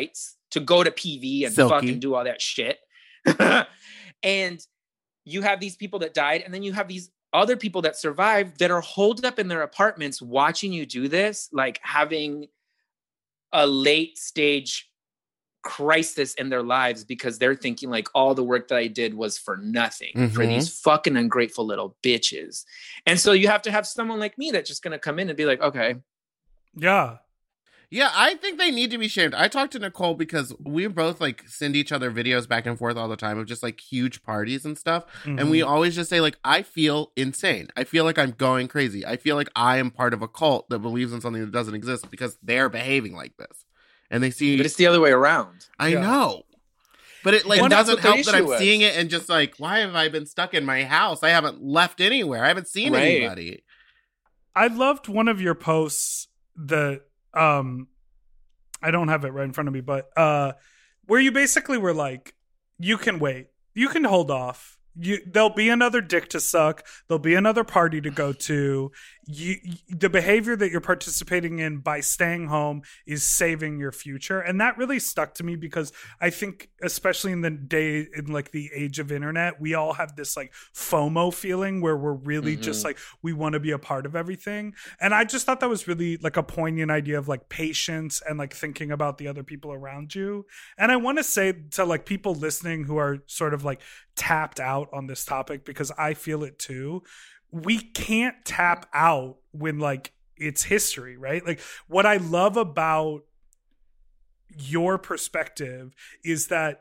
to go to P V and Silky. fucking do all that shit. And you have these people that died, and then you have these other people that survived that are holed up in their apartments watching you do this, like having a late stage crisis in their lives because they're thinking like all the work that I did was for nothing mm-hmm. for these fucking ungrateful little bitches. And so you have to have someone like me that's just going to come in and be like, okay. Yeah. Yeah, I think they need to be shamed. I talked to Nicole because we both like send each other videos back and forth all the time of just like huge parties and stuff. Mm-hmm. And we always just say like, I feel insane. I feel like I'm going crazy. I feel like I am part of a cult that believes in something that doesn't exist because they're behaving like this. And they see, but it's the other way around. I yeah. know, but it like well, doesn't help that I'm was. seeing it and just like, why have I been stuck in my house? I haven't left anywhere. I haven't seen right. anybody. I loved one of your posts that um, I don't have it right in front of me, but uh, where you basically were like, you can wait, you can hold off. You, there'll be another dick to suck. There'll be another party to go to. You, the behavior that you're participating in by staying home is saving your future. And that really stuck to me because I think, especially in the day, in like the age of internet, we all have this like FOMO feeling where we're really mm-hmm. just like, we want to be a part of everything. And I just thought that was really like a poignant idea of like patience and like thinking about the other people around you. And I want to say to like people listening who are sort of like tapped out on this topic, because I feel it too. We can't tap out when like it's history, right? Like what I love about your perspective is that,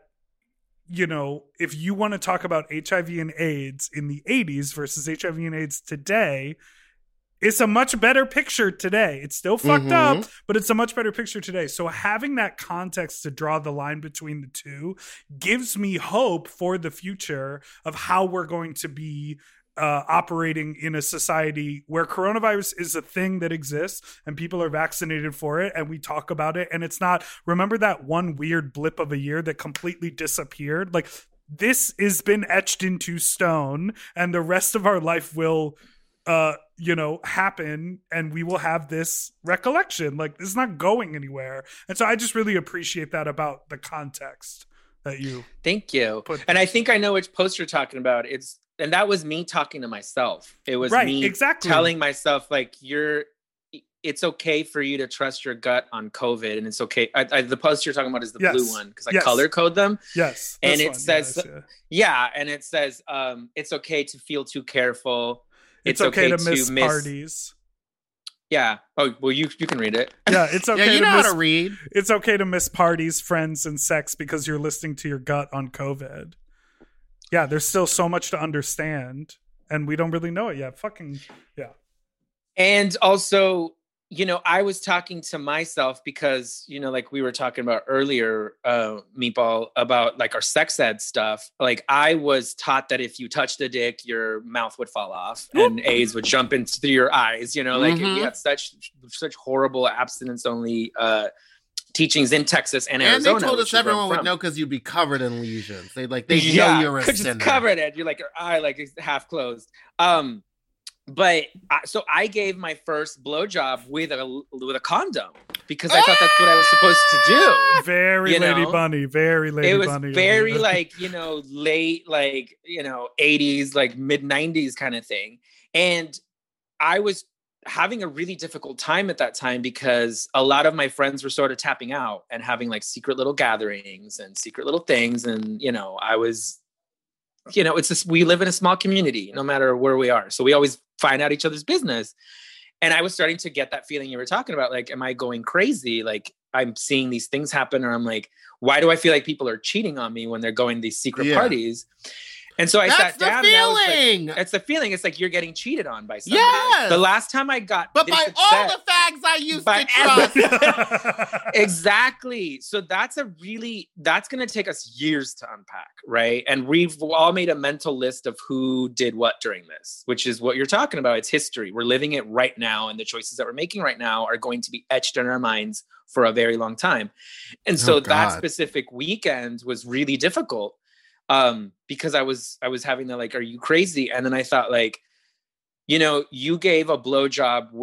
you know, if you want to talk about H I V and AIDS in the eighties versus H I V and AIDS today, it's a much better picture today. It's still fucked mm-hmm. up, but it's a much better picture today. So having that context to draw the line between the two gives me hope for the future of how we're going to be uh, operating in a society where coronavirus is a thing that exists and people are vaccinated for it and we talk about it. And it's not, remember that one weird blip of a year that completely disappeared? Like this has been etched into stone and the rest of our life will uh, you know, happen and we will have this recollection. Like it's not going anywhere. And so I just really appreciate that about the context that you Thank you. And I think I know which post you're talking about. It's, and that was me talking to myself. It was right, me exactly. telling myself like, you're, it's okay for you to trust your gut on COVID. And it's okay. I, I, the post you're talking about is the yes. blue one. Cause I yes. color code them. Yes. And it one. says, yes, yeah. yeah. And it says, um, it's okay to feel too careful. It's, it's okay, okay to, miss to miss parties. Yeah. Oh, well, you you can read it. Yeah, it's okay yeah, you to know miss, how to read. It's okay to miss parties, friends, and sex because you're listening to your gut on COVID. Yeah, there's still so much to understand, and we don't really know it yet. Fucking, yeah. And also, you know, I was talking to myself because, you know, like we were talking about earlier, uh, Meatball, about like our sex ed stuff. Like I was taught that if you touched a dick, your mouth would fall off and AIDS would jump into through your eyes. You know, like mm-hmm. we had such such horrible abstinence only uh, teachings in Texas and Arizona. And they told us everyone would know because you'd be covered in lesions. They like they yeah, know you're a sinner. Just covered it. You're like your eye like is half closed. Um, But I, so I gave my first blowjob with a with a condom because I thought that's what I was supposed to do. Very you Lady know? Bunny, very Lady Bunny. It was Bunny, very Bunny. Like, you know, late, like, you know, eighties, like mid nineties kind of thing. And I was having a really difficult time at that time because a lot of my friends were sort of tapping out and having like secret little gatherings and secret little things. And, you know, I was, you know, it's just, we live in a small community, no matter where we are. So we always find out each other's business. And I was starting to get that feeling you were talking about. Like, am I going crazy? Like I'm seeing these things happen, or I'm like, why do I feel like people are cheating on me when they're going to these secret yeah. parties? And so I That's sat down. The and I was feeling. like, it's the feeling. It's like you're getting cheated on by somebody. Yes. The last time I got, but by upset, all the fags I used to trust. Exactly. So that's a really that's going to take us years to unpack, right? And we've all made a mental list of who did what during this, which is what you're talking about. It's history. We're living it right now, and the choices that we're making right now are going to be etched in our minds for a very long time. And so oh, that specific weekend was really difficult. Um, because I was, I was having the like, are you crazy? And then I thought like, you know, you gave a blowjob with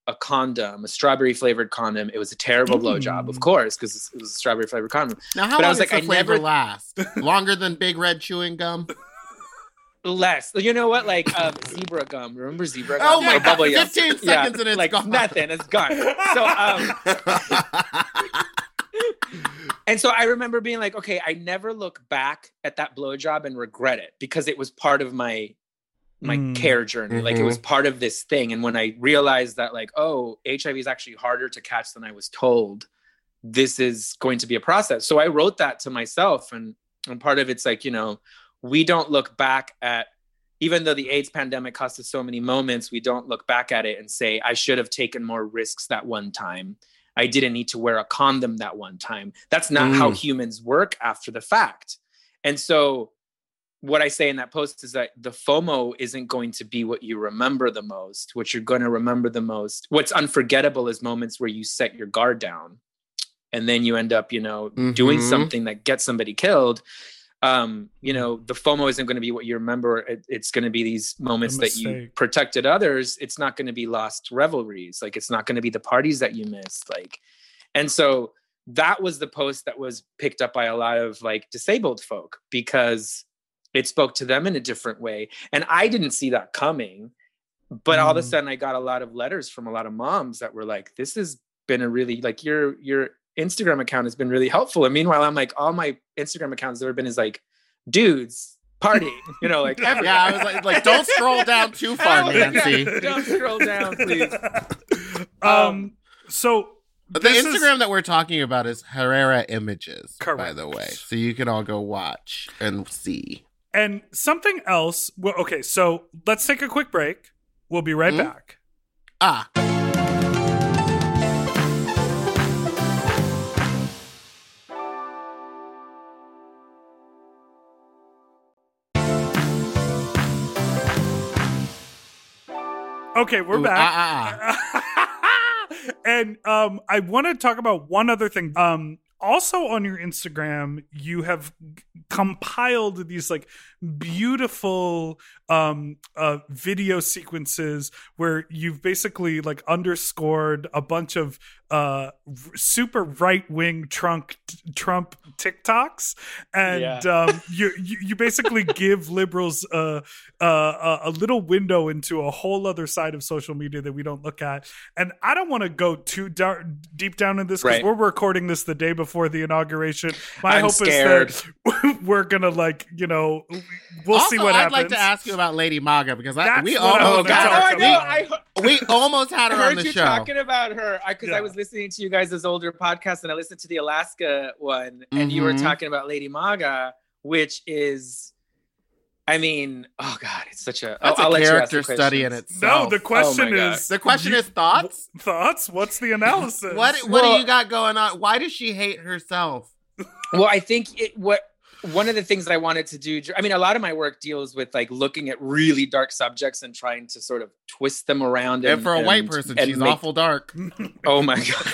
a condom, a strawberry flavored condom. It was a terrible Mm. blowjob, of course, because it was a strawberry flavored condom. Now, how But I long was does like, the I flavor never- last? Longer than Big Red chewing gum? Less. You know what? Like um, zebra gum. Remember zebra gum? Oh my Or God, bubble gum? fifteen Yeah, seconds and it's like gone. nothing. It's gone. So, um, and so I remember being like, okay, I never look back at that blowjob and regret it because it was part of my my Mm. care journey. Like it was part of this thing. And when I realized that, like, oh, H I V is actually harder to catch than I was told, this is going to be a process. So I wrote that to myself, and and part of it's like, you know, we don't look back at, even though the AIDS pandemic cost us so many moments, we don't look back at it and say, I should have taken more risks that one time. I didn't need to wear a condom that one time. That's not Mm. how humans work after the fact. And so what I say in that post is that the FOMO isn't going to be what you remember the most. What you're going to remember the most, what's unforgettable is moments where you set your guard down and then you end up, you know, Mhm. doing something that gets somebody killed. Um, you know, the FOMO isn't going to be what you remember. It, it's going to be these moments that you mistake. protected others. It's not going to be lost revelries. Like, it's not going to be the parties that you missed. Like, and so that was the post that was picked up by a lot of like disabled folk because it spoke to them in a different way. And I didn't see that coming, but all of a Mm. sudden I got a lot of letters from a lot of moms that were like, this has been a really, like, your, your Instagram account has been really helpful. And meanwhile, I'm like, all my Instagram accounts that have been is like dudes partying, you know, like every- Yeah, I was like, like, don't scroll down too far, I was like, Nancy. yeah, don't scroll down, please. Um, so The this is- Instagram that we're talking about is Herrera Images, by Correct. the way. So you can all go watch and see. And something else. Well, okay, so let's take a quick break. We'll be right Mhm. back. Ah. Okay, we're Ooh, back. ah, ah, And um, I want to talk about one other thing. Um, also on your Instagram, you have g- compiled these like beautiful um, uh, video sequences where you've basically like underscored a bunch of uh, r- super right wing Trump Trump TikToks, and Yeah. um, you, you you basically give liberals uh, uh, a little window into a whole other side of social media that we don't look at. And I don't want to go too down, deep down in this because Right. we're recording this the day before the inauguration. My I'm hope scared. is that we're gonna like you know we'll also, see what I'd happens. like to ask you about Lady Maga because I, That's we what I almost wanna God, talk oh, I got know. about. I, we almost had I her on heard the you show. talking about her because Yeah. I was listening to you guys' older podcast and I listened to the Alaska one, and you were Mhm. talking about Lady Maga, which is, I mean, oh God, it's such a. That's I'll, I'll a let you ask character the study in questions. no, itself. the question Oh my is The question you- is thoughts. thoughts. What's the analysis? What what Well- do you got going on? Why does she hate herself? Well, I think it, what one of the things that I wanted to do, I mean, a lot of my work deals with like looking at really dark subjects and trying to sort of twist them around. And, And for a white and- person, and she's make- awful dark. Oh my God.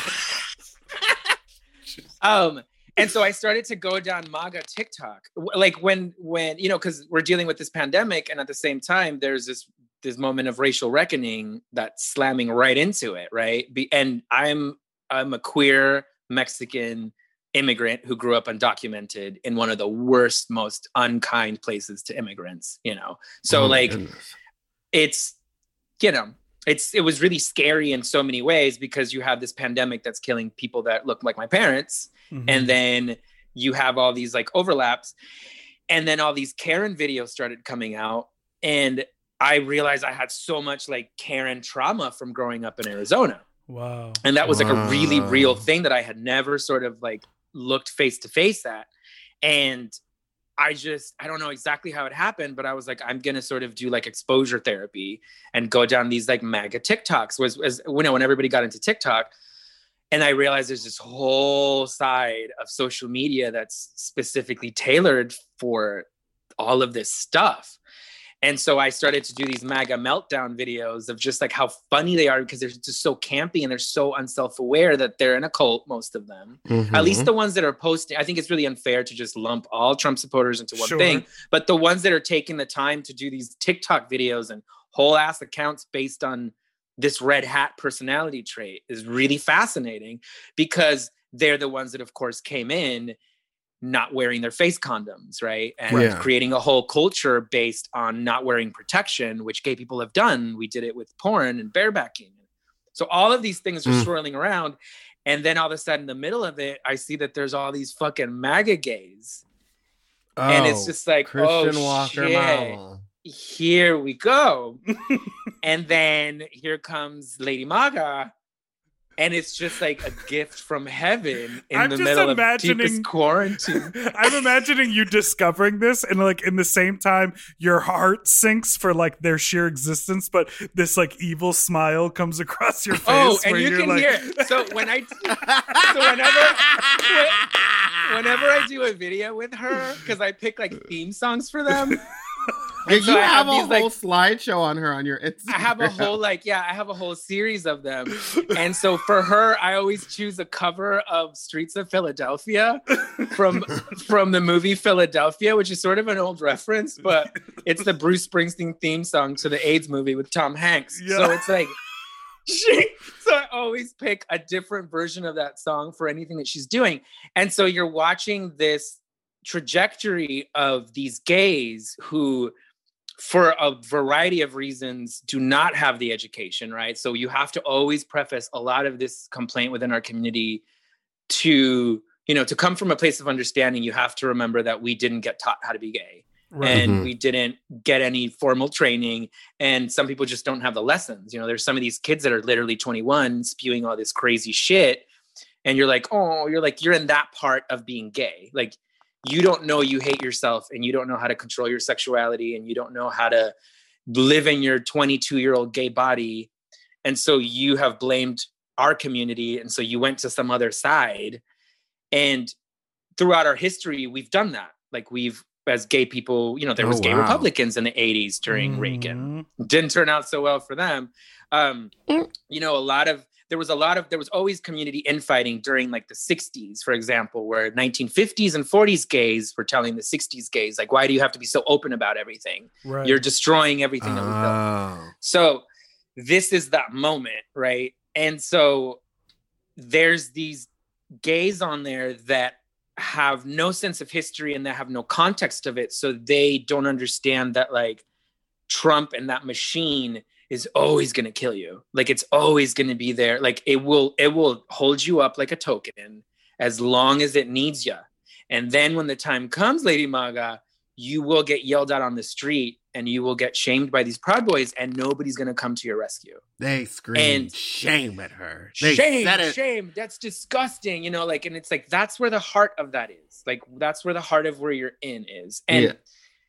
um, and so I started to go down MAGA TikTok, W- like when, when, you know, cause we're dealing with this pandemic. And at the same time, there's this, this moment of racial reckoning that's slamming right into it. Right. Be, and I'm, I'm a queer Mexican immigrant who grew up undocumented in one of the worst, most unkind places to immigrants, you know? So Oh my like, goodness. it's, you know, it's, it was really scary in so many ways because you have this pandemic that's killing people that look like my parents. Mhm. And then you have all these like overlaps, and then all these Karen videos started coming out. And I realized I had so much like Karen trauma from growing up in Arizona. Wow. And that was like a really Wow. real thing that I had never sort of like looked face to face at. And I just, I don't know exactly how it happened, but I was like, I'm going to sort of do like exposure therapy and go down these like MAGA TikToks was, was you know, when everybody got into TikTok. And I realized there's this whole side of social media that's specifically tailored for all of this stuff. And so I started to do these MAGA meltdown videos of just like how funny they are because they're just so campy and they're so unself-aware that they're in a cult, most of them. Mhm. At least the ones that are posting, I think it's really unfair to just lump all Trump supporters into one Sure. thing. But the ones that are taking the time to do these TikTok videos and whole ass accounts based on this red hat personality trait is really fascinating because they're the ones that, of course, came in not wearing their face condoms, right? And Yeah. creating a whole culture based on not wearing protection, which gay people have done. We did it with porn and barebacking. So all of these things are Mm. swirling around. And then all of a sudden, in the middle of it, I see that there's all these fucking MAGA gays. And it's Oh, just like, Christian oh, Walker shit. Mama. Here we go. And then here comes Lady Maga. And it's just like a gift from heaven in I'm the just middle of imagining- deepest quarantine. I'm imagining you discovering this, and like in the same time, your heart sinks for like their sheer existence, but this like evil smile comes across your face. Oh, and where you you're can like, hear. So when I, so whenever, whenever I do a video with her, because I pick like theme songs for them. Yeah, And so you I have, have a these, like- whole slideshow on her on your Instagram. I have a whole like yeah, I have a whole series of them. And so for her, I always choose a cover of Streets of Philadelphia from from the movie Philadelphia, which is sort of an old reference, but it's the Bruce Springsteen theme song to the AIDS movie with Tom Hanks. Yeah. So it's like she, so I always pick a different version of that song for anything that she's doing. And so you're watching this trajectory of these gays who, for a variety of reasons, do not have the education, right? So you have to always preface a lot of this complaint within our community to, you know, to come from a place of understanding. You have to remember that we didn't get taught how to be gay. Right. And Mhm. we didn't get any formal training. And some people just don't have the lessons. You know, there's some of these kids that are literally twenty-one spewing all this crazy shit. And you're like, oh, you're like, you're in that part of being gay. Like, you don't know you hate yourself, and you don't know how to control your sexuality, and you don't know how to live in your twenty-two year old gay body. And so you have blamed our community. And so you went to some other side. And throughout our history, we've done that. Like, we've, as gay people, you know, there was Oh, gay wow. Republicans in the eighties during Reagan. Didn't turn out so well for them. Um, you know, a lot of, there was a lot of, there was always community infighting during like the sixties, for example, where nineteen fifties and forties gays were telling the sixties gays, like, why do you have to be so open about everything? Right. You're destroying everything that we built. Oh. So this is that moment, right? And so there's these gays on there that have no sense of history and that have no context of it. So they don't understand that like Trump and that machine is always going to kill you. Like, it's always going to be there. Like, it will, it will hold you up like a token as long as it needs you. And then when the time comes, Lady Maga, you will get yelled at on the street and you will get shamed by these Proud Boys, and nobody's going to come to your rescue. They screamed And- shame at her. They Shame, said it. shame. That's disgusting. You know, like, and it's like, that's where the heart of that is. Like, that's where the heart of where you're in is. And Yeah.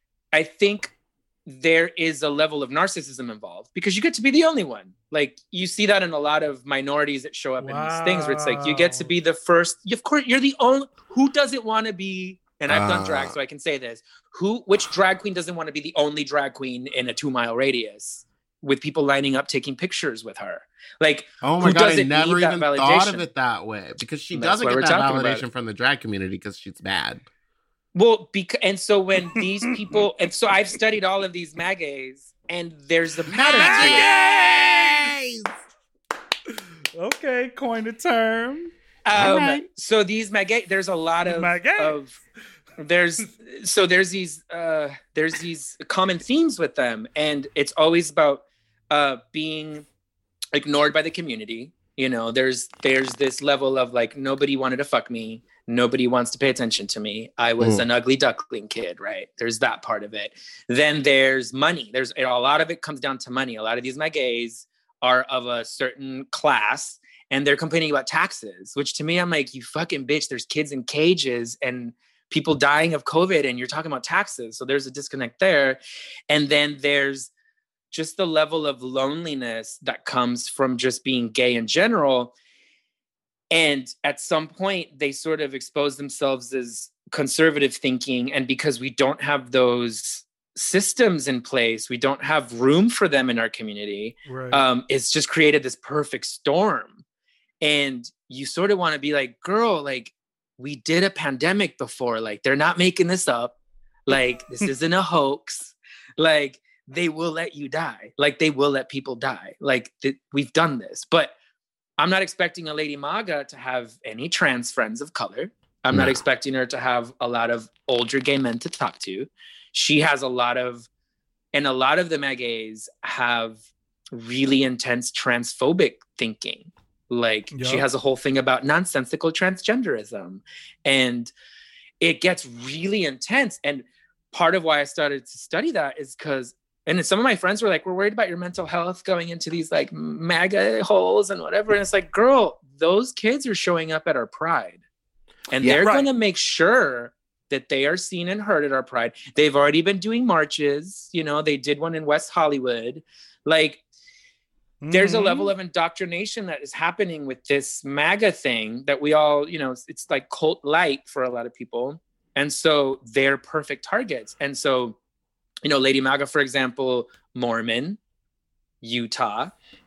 I think there is a level of narcissism involved because you get to be the only one. Like, you see that in a lot of minorities that show up in these things where it's like, you get to Wow. be the first. Of course, you're the only, who doesn't want to be, and I've done drag, Ah. so I can say this, who, which drag queen doesn't want to be the only drag queen in a two mile radius with people lining up taking pictures with her? Like, Oh my who god, I doesn't never need that even thought of validation? it that way because she That's doesn't why get we're that talking about validation it. from the drag community because she's bad. Well, because, and so when these people, and so I've studied all of these MAGAs, and there's the pattern to it. Okay, coin a term. Um, Alright. So these MAGA, there's a lot of, MAGA. of there's so there's these uh, there's these common themes with them, and it's always about uh, being ignored by the community. You know, there's there's this level of like, nobody wanted to fuck me. Nobody wants to pay attention to me. I was Mm. an ugly duckling kid, right? There's that part of it. Then there's money. There's a lot of it comes down to money. A lot of these MAGAs are of a certain class, and they're complaining about taxes, which to me, I'm like, you fucking bitch. There's kids in cages and people dying of COVID, and you're talking about taxes. So there's a disconnect there. And then there's just the level of loneliness that comes from just being gay in general. And at some point, they sort of expose themselves as conservative thinking. And because we don't have those systems in place, we don't have room for them in our community. Right. Um, it's just created this perfect storm. And you sort of want to be like, girl, like, we did a pandemic before. Like, they're not making this up. Like, this isn't a hoax. Like, they will let you die. Like they will let people die. Like th- we've done this, but I'm not expecting a Lady MAGA to have any trans friends of color. I'm no. not expecting her to have a lot of older gay men to talk to. She has a lot of, and a lot of the MAGAs have really intense transphobic thinking. Like yep. she has a whole thing about nonsensical transgenderism, and it gets really intense. And part of why I started to study that is because, and some of my friends were like, we're worried about your mental health going into these like MAGA holes and whatever. And it's like, girl, those kids are showing up at our Pride, and yeah, they're right. going to make sure that they are seen and heard at our Pride. They've already been doing marches. You know, they did one in West Hollywood. Like, mm-hmm. there's a level of indoctrination that is happening with this MAGA thing that we all, you know, it's like cult light for a lot of people. And so they're perfect targets. And so, you know, Lady MAGA, for example, Mormon, Utah,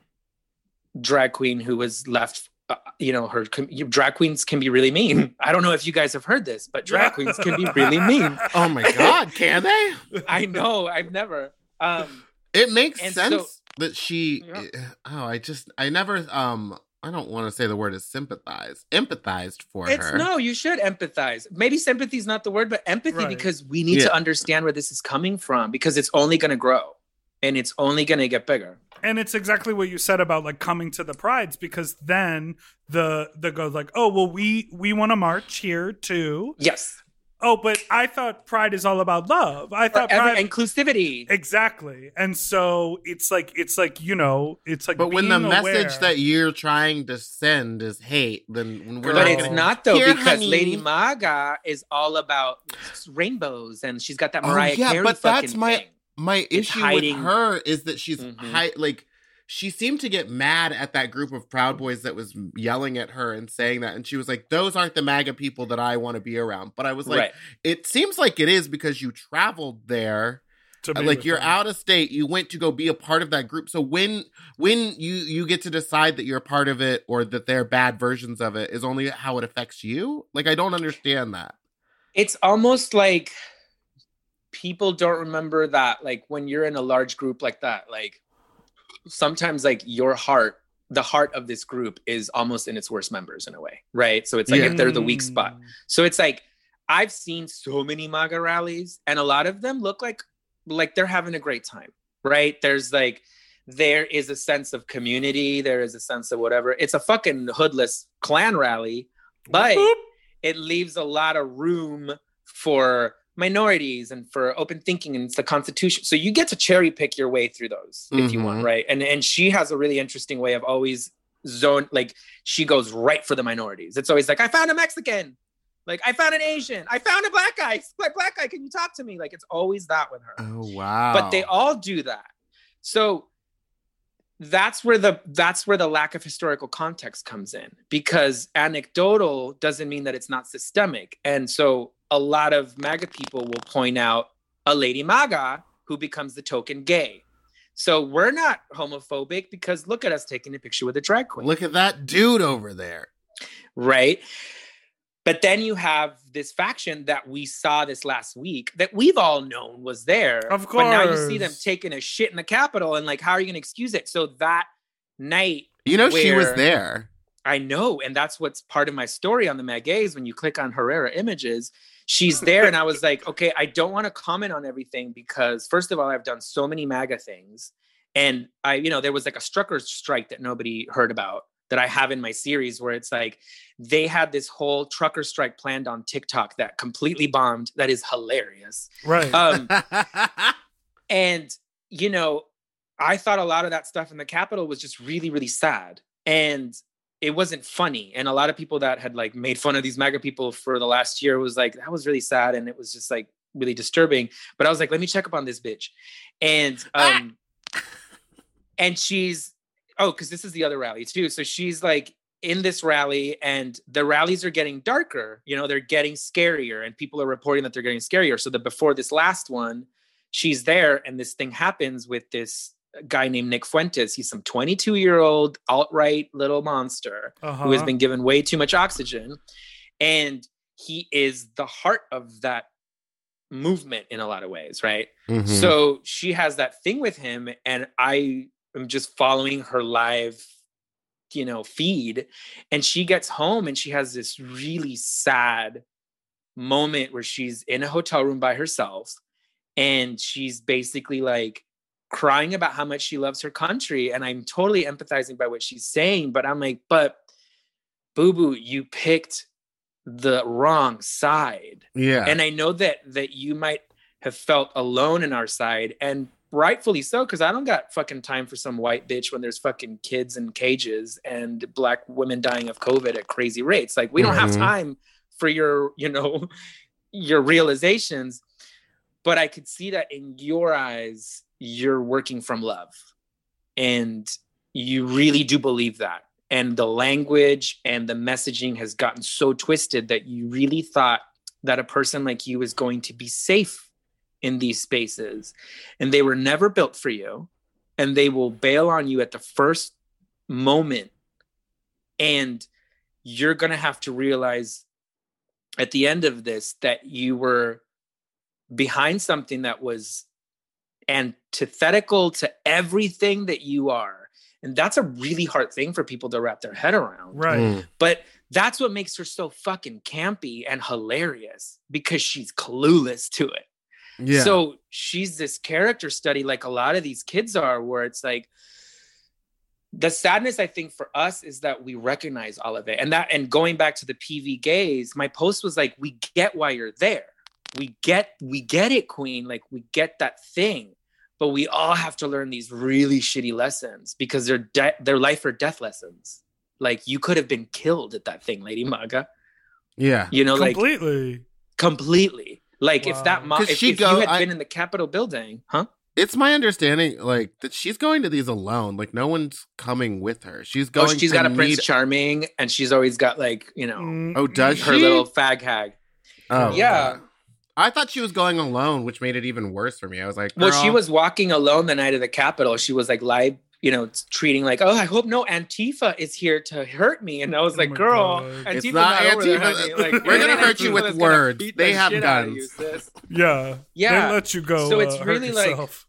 drag queen who was left, uh, you know, her drag queens can be really mean. I don't know if you guys have heard this, but drag queens can be really mean. Oh my God, can they? I know, I've never. Um, it makes sense so, that she, yeah. oh, I just, I never, um, I don't want to say the word is sympathize, empathized for it's, her. No, you should empathize. Maybe sympathy is not the word, but empathy, right. because we need yeah. to understand where this is coming from, because it's only going to grow and it's only going to get bigger. And it's exactly what you said about like coming to the prides, because then the the goes like, oh, well, we we want to march here too. Yes. Oh, but I thought Pride is all about love. I thought Every, Pride inclusivity. Exactly. And so it's like it's like, you know, it's like But when the aware. message that you're trying to send is hate, then we're But not it's gonna, not though, Here, because honey. Lady MAGA is all about rainbows and she's got that Mariah oh, yeah, Carey but fucking that's my thing. my It's issue hiding. with her is that she's Mhm. hi- like she seemed to get mad at that group of Proud Boys that was yelling at her and saying that. And she was like, those aren't the MAGA people that I want to be around. But I was like, Right. it seems like it is because you traveled there. To be Like with you're them. out of state. You went to go be a part of that group. So when when you, you get to decide that you're a part of it or that they're bad versions of it is only how it affects you. Like, I don't understand that. It's almost like people don't remember that, like when you're in a large group like that, like sometimes like your heart, the heart of this group is almost in its worst members in a way, right? So it's like Yeah. if they're the weak spot. So it's like, I've seen so many MAGA rallies and a lot of them look like, like they're having a great time, right? There's like, there is a sense of community. There is a sense of whatever. It's a fucking hoodless Klan rally, but Whoop. it leaves a lot of room for minorities and for open thinking, and it's the Constitution. So you get to cherry pick your way through those if you want, Mhm. right? And and she has a really interesting way of always zone, like she goes right for the minorities. It's always like, I found a Mexican, like I found an Asian, I found a black guy, black black guy, can you talk to me? Like it's always that with her. Oh, wow. But they all do that. So that's where the that's where the lack of historical context comes in, because anecdotal doesn't mean that it's not systemic. And so a lot of MAGA people will point out a Lady MAGA who becomes the token gay. So we're not homophobic because look at us taking a picture with a drag queen. Look at that dude over there. Right? But then you have this faction that we saw this last week that we've all known was there. Of But now you see course. them taking a shit in the Capitol and like, how are you going to excuse it? So that night, You know, she was where- there. I know. And that's what's part of my story on the MAGAs. When you click on Herrera Images, she's there. And I was like, okay, I don't want to comment on everything because first of all, I've done so many MAGA things. And I, you know, there was like a truckers strike that nobody heard about that I have in my series where it's like, they had this whole trucker strike planned on TikTok that completely bombed. That is hilarious. Right. Um, and, you know, I thought a lot of that stuff in the Capitol was just really, really sad. And it wasn't funny. And a lot of people that had like made fun of these MAGA people for the last year was like, that was really sad. And it was just like really disturbing. But I was like, let me check up on this bitch. And, um, and she's, oh, because this is the other rally too. So she's like in this rally and the rallies are getting darker. You know, they're getting scarier and people are reporting that they're getting scarier. So that before this last one, she's there and this thing happens with this guy named Nick Fuentes. He's some twenty-two year old alt-right little monster Uh-huh. who has been given way too much oxygen. And he is the heart of that movement in a lot of ways, right? Mhm. So she has that thing with him, and I am just following her live, you know, feed, and she gets home and she has this really sad moment where she's in a hotel room by herself, and she's basically like crying about how much she loves her country, and I'm totally empathizing by what she's saying, but I'm like, but boo boo, you picked the wrong side. Yeah. And I know that that you might have felt alone in our side, and rightfully so, because I don't got fucking time for some white bitch when there's fucking kids in cages and black women dying of COVID at crazy rates. Like, we don't have Mhm. time for your, you know, your realizations. But I could see that in your eyes, you're working from love. And you really do believe that. And the language and the messaging has gotten so twisted that you really thought that a person like you is going to be safe in these spaces. And they were never built for you. And they will bail on you at the first moment. And you're going to have to realize at the end of this that you were behind something that was antithetical to everything that you are. And that's a really hard thing for people to wrap their head around. Right. Mm. But that's what makes her so fucking campy and hilarious, because she's clueless to it. Yeah. So she's this character study like a lot of these kids are, where it's like, the sadness I think for us is that we recognize all of it. And that, and going back to the P V gays, my post was like, we get why you're there. We get, we get it, queen. Like, we get that thing. But we all have to learn these really shitty lessons, because they're de- they're life or death lessons. Like, you could have been killed at that thing, Lady Maga. Yeah. You know, Completely. like completely. Like, Wow. if that mo- 'Cause if, she if go- you had I- been in the Capitol building, huh? It's my understanding, like, that she's going to these alone. Like, no one's coming with her. She's going. Oh, she's to got a meet- Prince Charming, and she's always got, like, you know, Mm, Oh, does her she? little fag hag. Oh, Yeah. God. I thought she was going alone, which made it even worse for me. I was like, Well, she girl. was walking alone the night of the Capitol. She was like live, you know, treating like, oh, I hope no Antifa is here to hurt me. And I was Oh like, my girl, God. Antifa's It's not over there, Antifa. honey. Like, We're gonna it ain't hurt you Antifa with that's gonna words. beat They the have shit out of guns. you, sis. Yeah. Yeah. They let you go. So it's uh, hurt really like- yourself.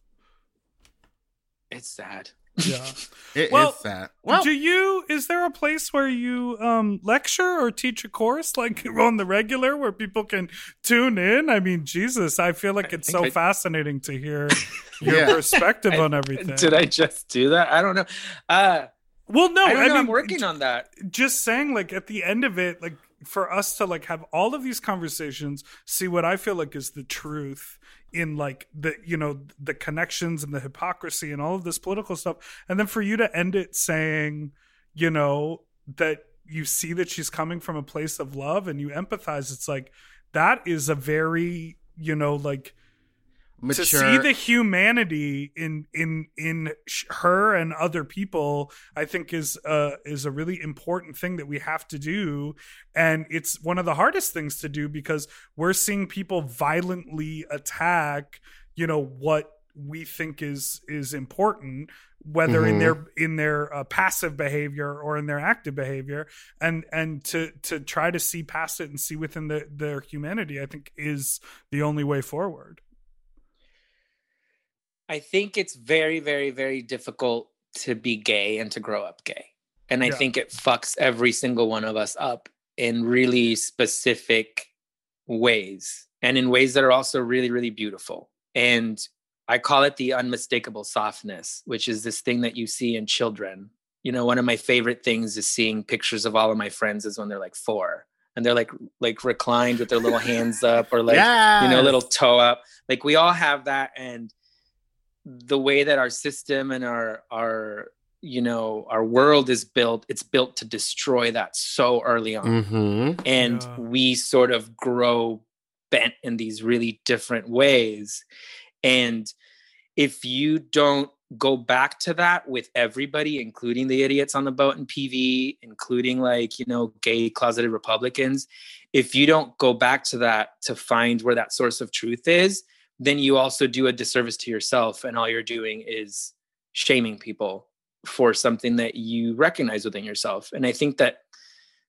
It's sad. Yeah. It Well, is sad. Well, do you, is there a place where you um lecture or teach a course like on the regular where people can tune in? I mean, Jesus, I feel like I it's think so I- fascinating to hear your Yeah. perspective I- on everything. Did I just do that? I don't know. Uh, Well, no, I don't know. mean, I'm working on that. just saying, like, at the end of it, like, for us to like have all of these conversations, see what I feel like is the truth in like the, you know, the connections and the hypocrisy and all of this political stuff, and then for you to end it saying, you know, that you see that she's coming from a place of love and you empathize. It's like, that is a very, you know, like, mature. to see the humanity in in in sh- her and other people, I think is uh is a really important thing that we have to do, and it's one of the hardest things to do because we're seeing people violently attack, you know, what we think is is important, whether in Mhm. their in their uh, passive behavior or in their active behavior, and and to to try to see past it and see within the, their humanity, I think is the only way forward. I think it's very, very, very difficult to be gay and to grow up gay. And I Yeah. think it fucks every single one of us up in really specific ways, and in ways that are also really, really beautiful. And I call it the unmistakable softness, which is this thing that you see in children. You know, one of my favorite things is seeing pictures of all of my friends is when they're like four and they're like, like reclined with their little hands up, or like, you know, Yes. little toe up. Like, we all have that. And the way that our system and our, our, you know, our world is built, it's built to destroy that so early on. Mm-hmm. And Yeah. we sort of grow bent in these really different ways. And if you don't go back to that with everybody, including the idiots on the boat in P V, including, like, you know, gay closeted Republicans, if you don't go back to that to find where that source of truth is, then you also do a disservice to yourself, and all you're doing is shaming people for something that you recognize within yourself. And I think that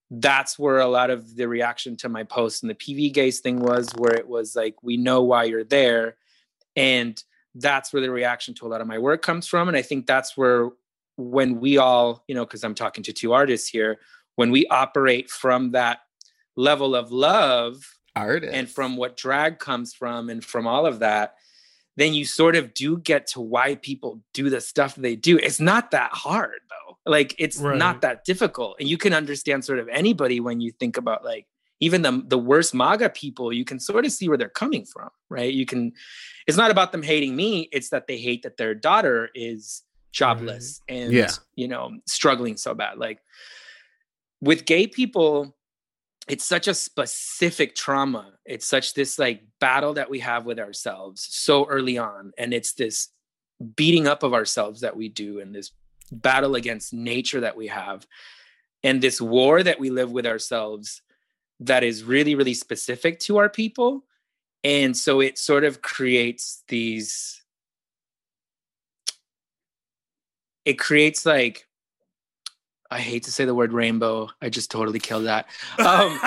that's where a lot of the reaction to my post and the P V gays thing was, where it was like, we know why you're there. And that's where the reaction to a lot of my work comes from. And I think that's where, when we all, you know, because I'm talking to two artists here, when we operate from that level of love, Artist. and from what drag comes from, and from all of that, then you sort of do get to why people do the stuff they do. It's not that hard though. Like it's Right. not that difficult. And you can understand sort of anybody when you think about like, even the, the worst MAGA people, you can sort of see where they're coming from, right? You can, it's not about them hating me. It's that they hate that their daughter is jobless right. and, yeah. you know, struggling so bad. Like with gay people, it's such a specific trauma. It's such this like battle that we have with ourselves so early on. And it's this beating up of ourselves that we do, and this battle against nature that we have, and this war that we live with ourselves that is really, really specific to our people. And so it sort of creates these, it creates like, I hate to say the word rainbow. I just totally killed that. Um,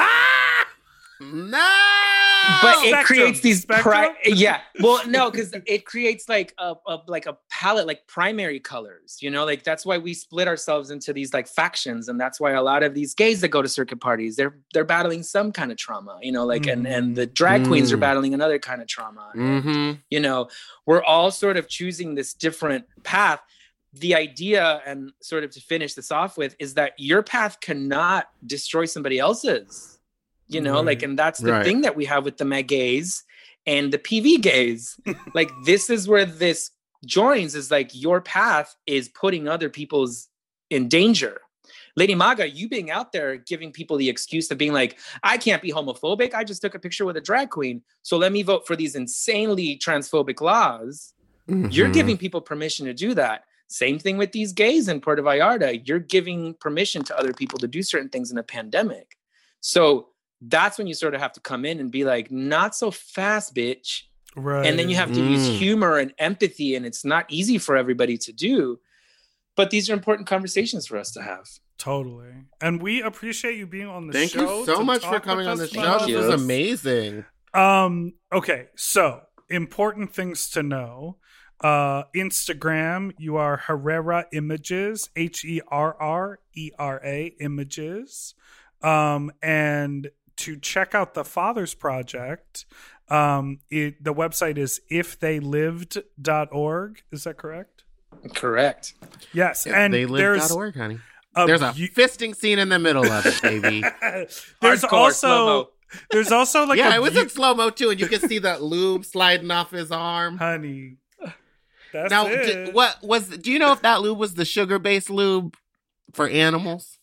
no, but it Spectrum. creates these, pri- Spectrum? yeah. Well, no, because it creates like a, a like a palette, like primary colors. You know, like that's why we split ourselves into these like factions, and that's why a lot of these gays that go to circuit parties, they're they're battling some kind of trauma. You know, like mm. and and the drag queens Mm. are battling another kind of trauma. Mm-hmm. And, you know, we're all sort of choosing this different path. The idea, and sort of to finish this off with, is that your path cannot destroy somebody else's, you know, right. like, and that's the right. thing that we have with the Meg gays and the P V gays. Like, this is where this joins, is like, your path is putting other people's in danger. Lady Maga, you being out there giving people the excuse of being like, I can't be homophobic. I just took a picture with a drag queen, so let me vote for these insanely transphobic laws. Mm-hmm. You're giving people permission to do that. Same thing with these gays in Puerto Vallarta. You're giving permission to other people to do certain things in a pandemic. So that's when you sort of have to come in and be like, not so fast, bitch. Right. And then you have to Mm. use humor and empathy, and it's not easy for everybody to do. But these are important conversations for us to have. Totally. And we appreciate you being on the Thank show. you so to much for talk coming with on the us show. about This you. was amazing. Um, okay, so important things to know. Uh, Instagram, you are Herrera Images, H E R R E R A Images. Um, and to check out the Fathers Project, um, it, the website is if they lived dot org. Is that correct? Correct. Yes. Yeah, and they live there's dot org, honey. a There's a bu- fisting scene in the middle of it, baby. there's Hardcore, also slow-mo. there's also like yeah, a it was bu- in slow mo too, and you can see that lube sliding off his arm. honey. That's Now, it. d- what was? Do you know if that lube was the sugar-based lube for animals?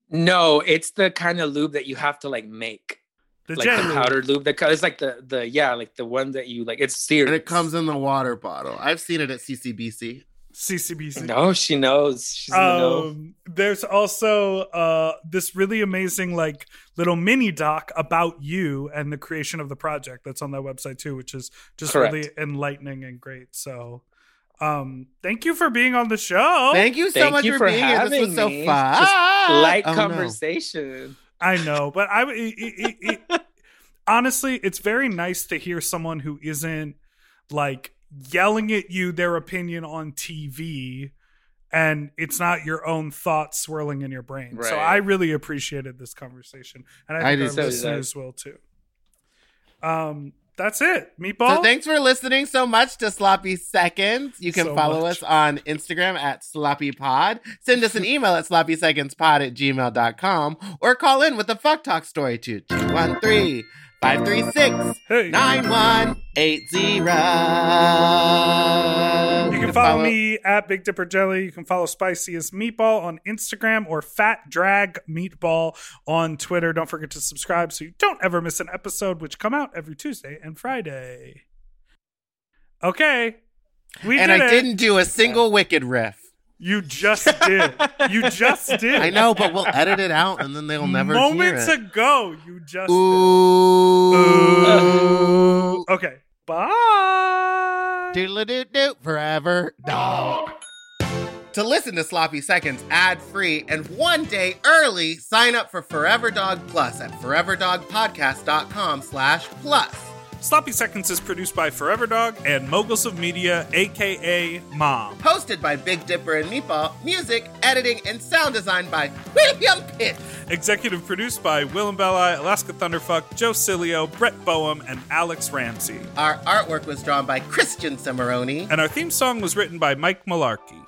No, it's the kind of lube that you have to like make. The Like J the Lube. powdered lube. That co- it's like the the yeah, like the one that you like. It's serious. And it comes in the water bottle. I've seen it at C C B C. C C B C. No, she knows. She's in the know. Um, there's also uh, this really amazing like little mini doc about you and the creation of the project that's on that website too, which is just Correct. really enlightening and great. So um, thank you for being on the show. Thank you so Thank much you for for being here. This having was so me. fun. Just light Oh, no. conversation. I know, but I it, it, it, it, honestly, it's very nice to hear someone who isn't like yelling at you their opinion on T V, and it's not your own thoughts swirling in your brain. So Right. I really appreciated this conversation, and I I think did our so, did I. listeners will too. Um, that's it, Meatball. So thanks for listening so much to Sloppy Seconds. You can So follow much. us on Instagram at Sloppy Pod. Send us an email at sloppy seconds pod at gmail dot com or call in with a fuck talk story to two one three, five three six, Hey. nine one eight zero. You can follow me at Big Dipper Jelly. You can follow Spicy as Meatball on Instagram or Fat Drag Meatball on Twitter. Don't forget to subscribe so you don't ever miss an episode, which come out every Tuesday and Friday. Okay. We And did I it. didn't do a single Wicked riff. You just did. You just did. I know, but we'll edit it out and then they'll never Moments hear it. ago, you just Ooh. Ooh. Okay. Bye. Doodle-doo-doo forever. Dog. To listen to Sloppy Seconds ad-free and one day early, sign up for Forever Dog Plus at foreverdogpodcast.com slash plus. Sloppy Seconds is produced by Forever Dog and Moguls of Media, a k a. Mom. Hosted by Big Dipper and Meatball. Music, editing, and sound design by William Pitts. Executive produced by Willem Belli, Alaska Thunderfuck, Joe Cilio, Brett Boehm, and Alex Ramsey. Our artwork was drawn by Christian Cimarroni. And our theme song was written by Mike Malarkey.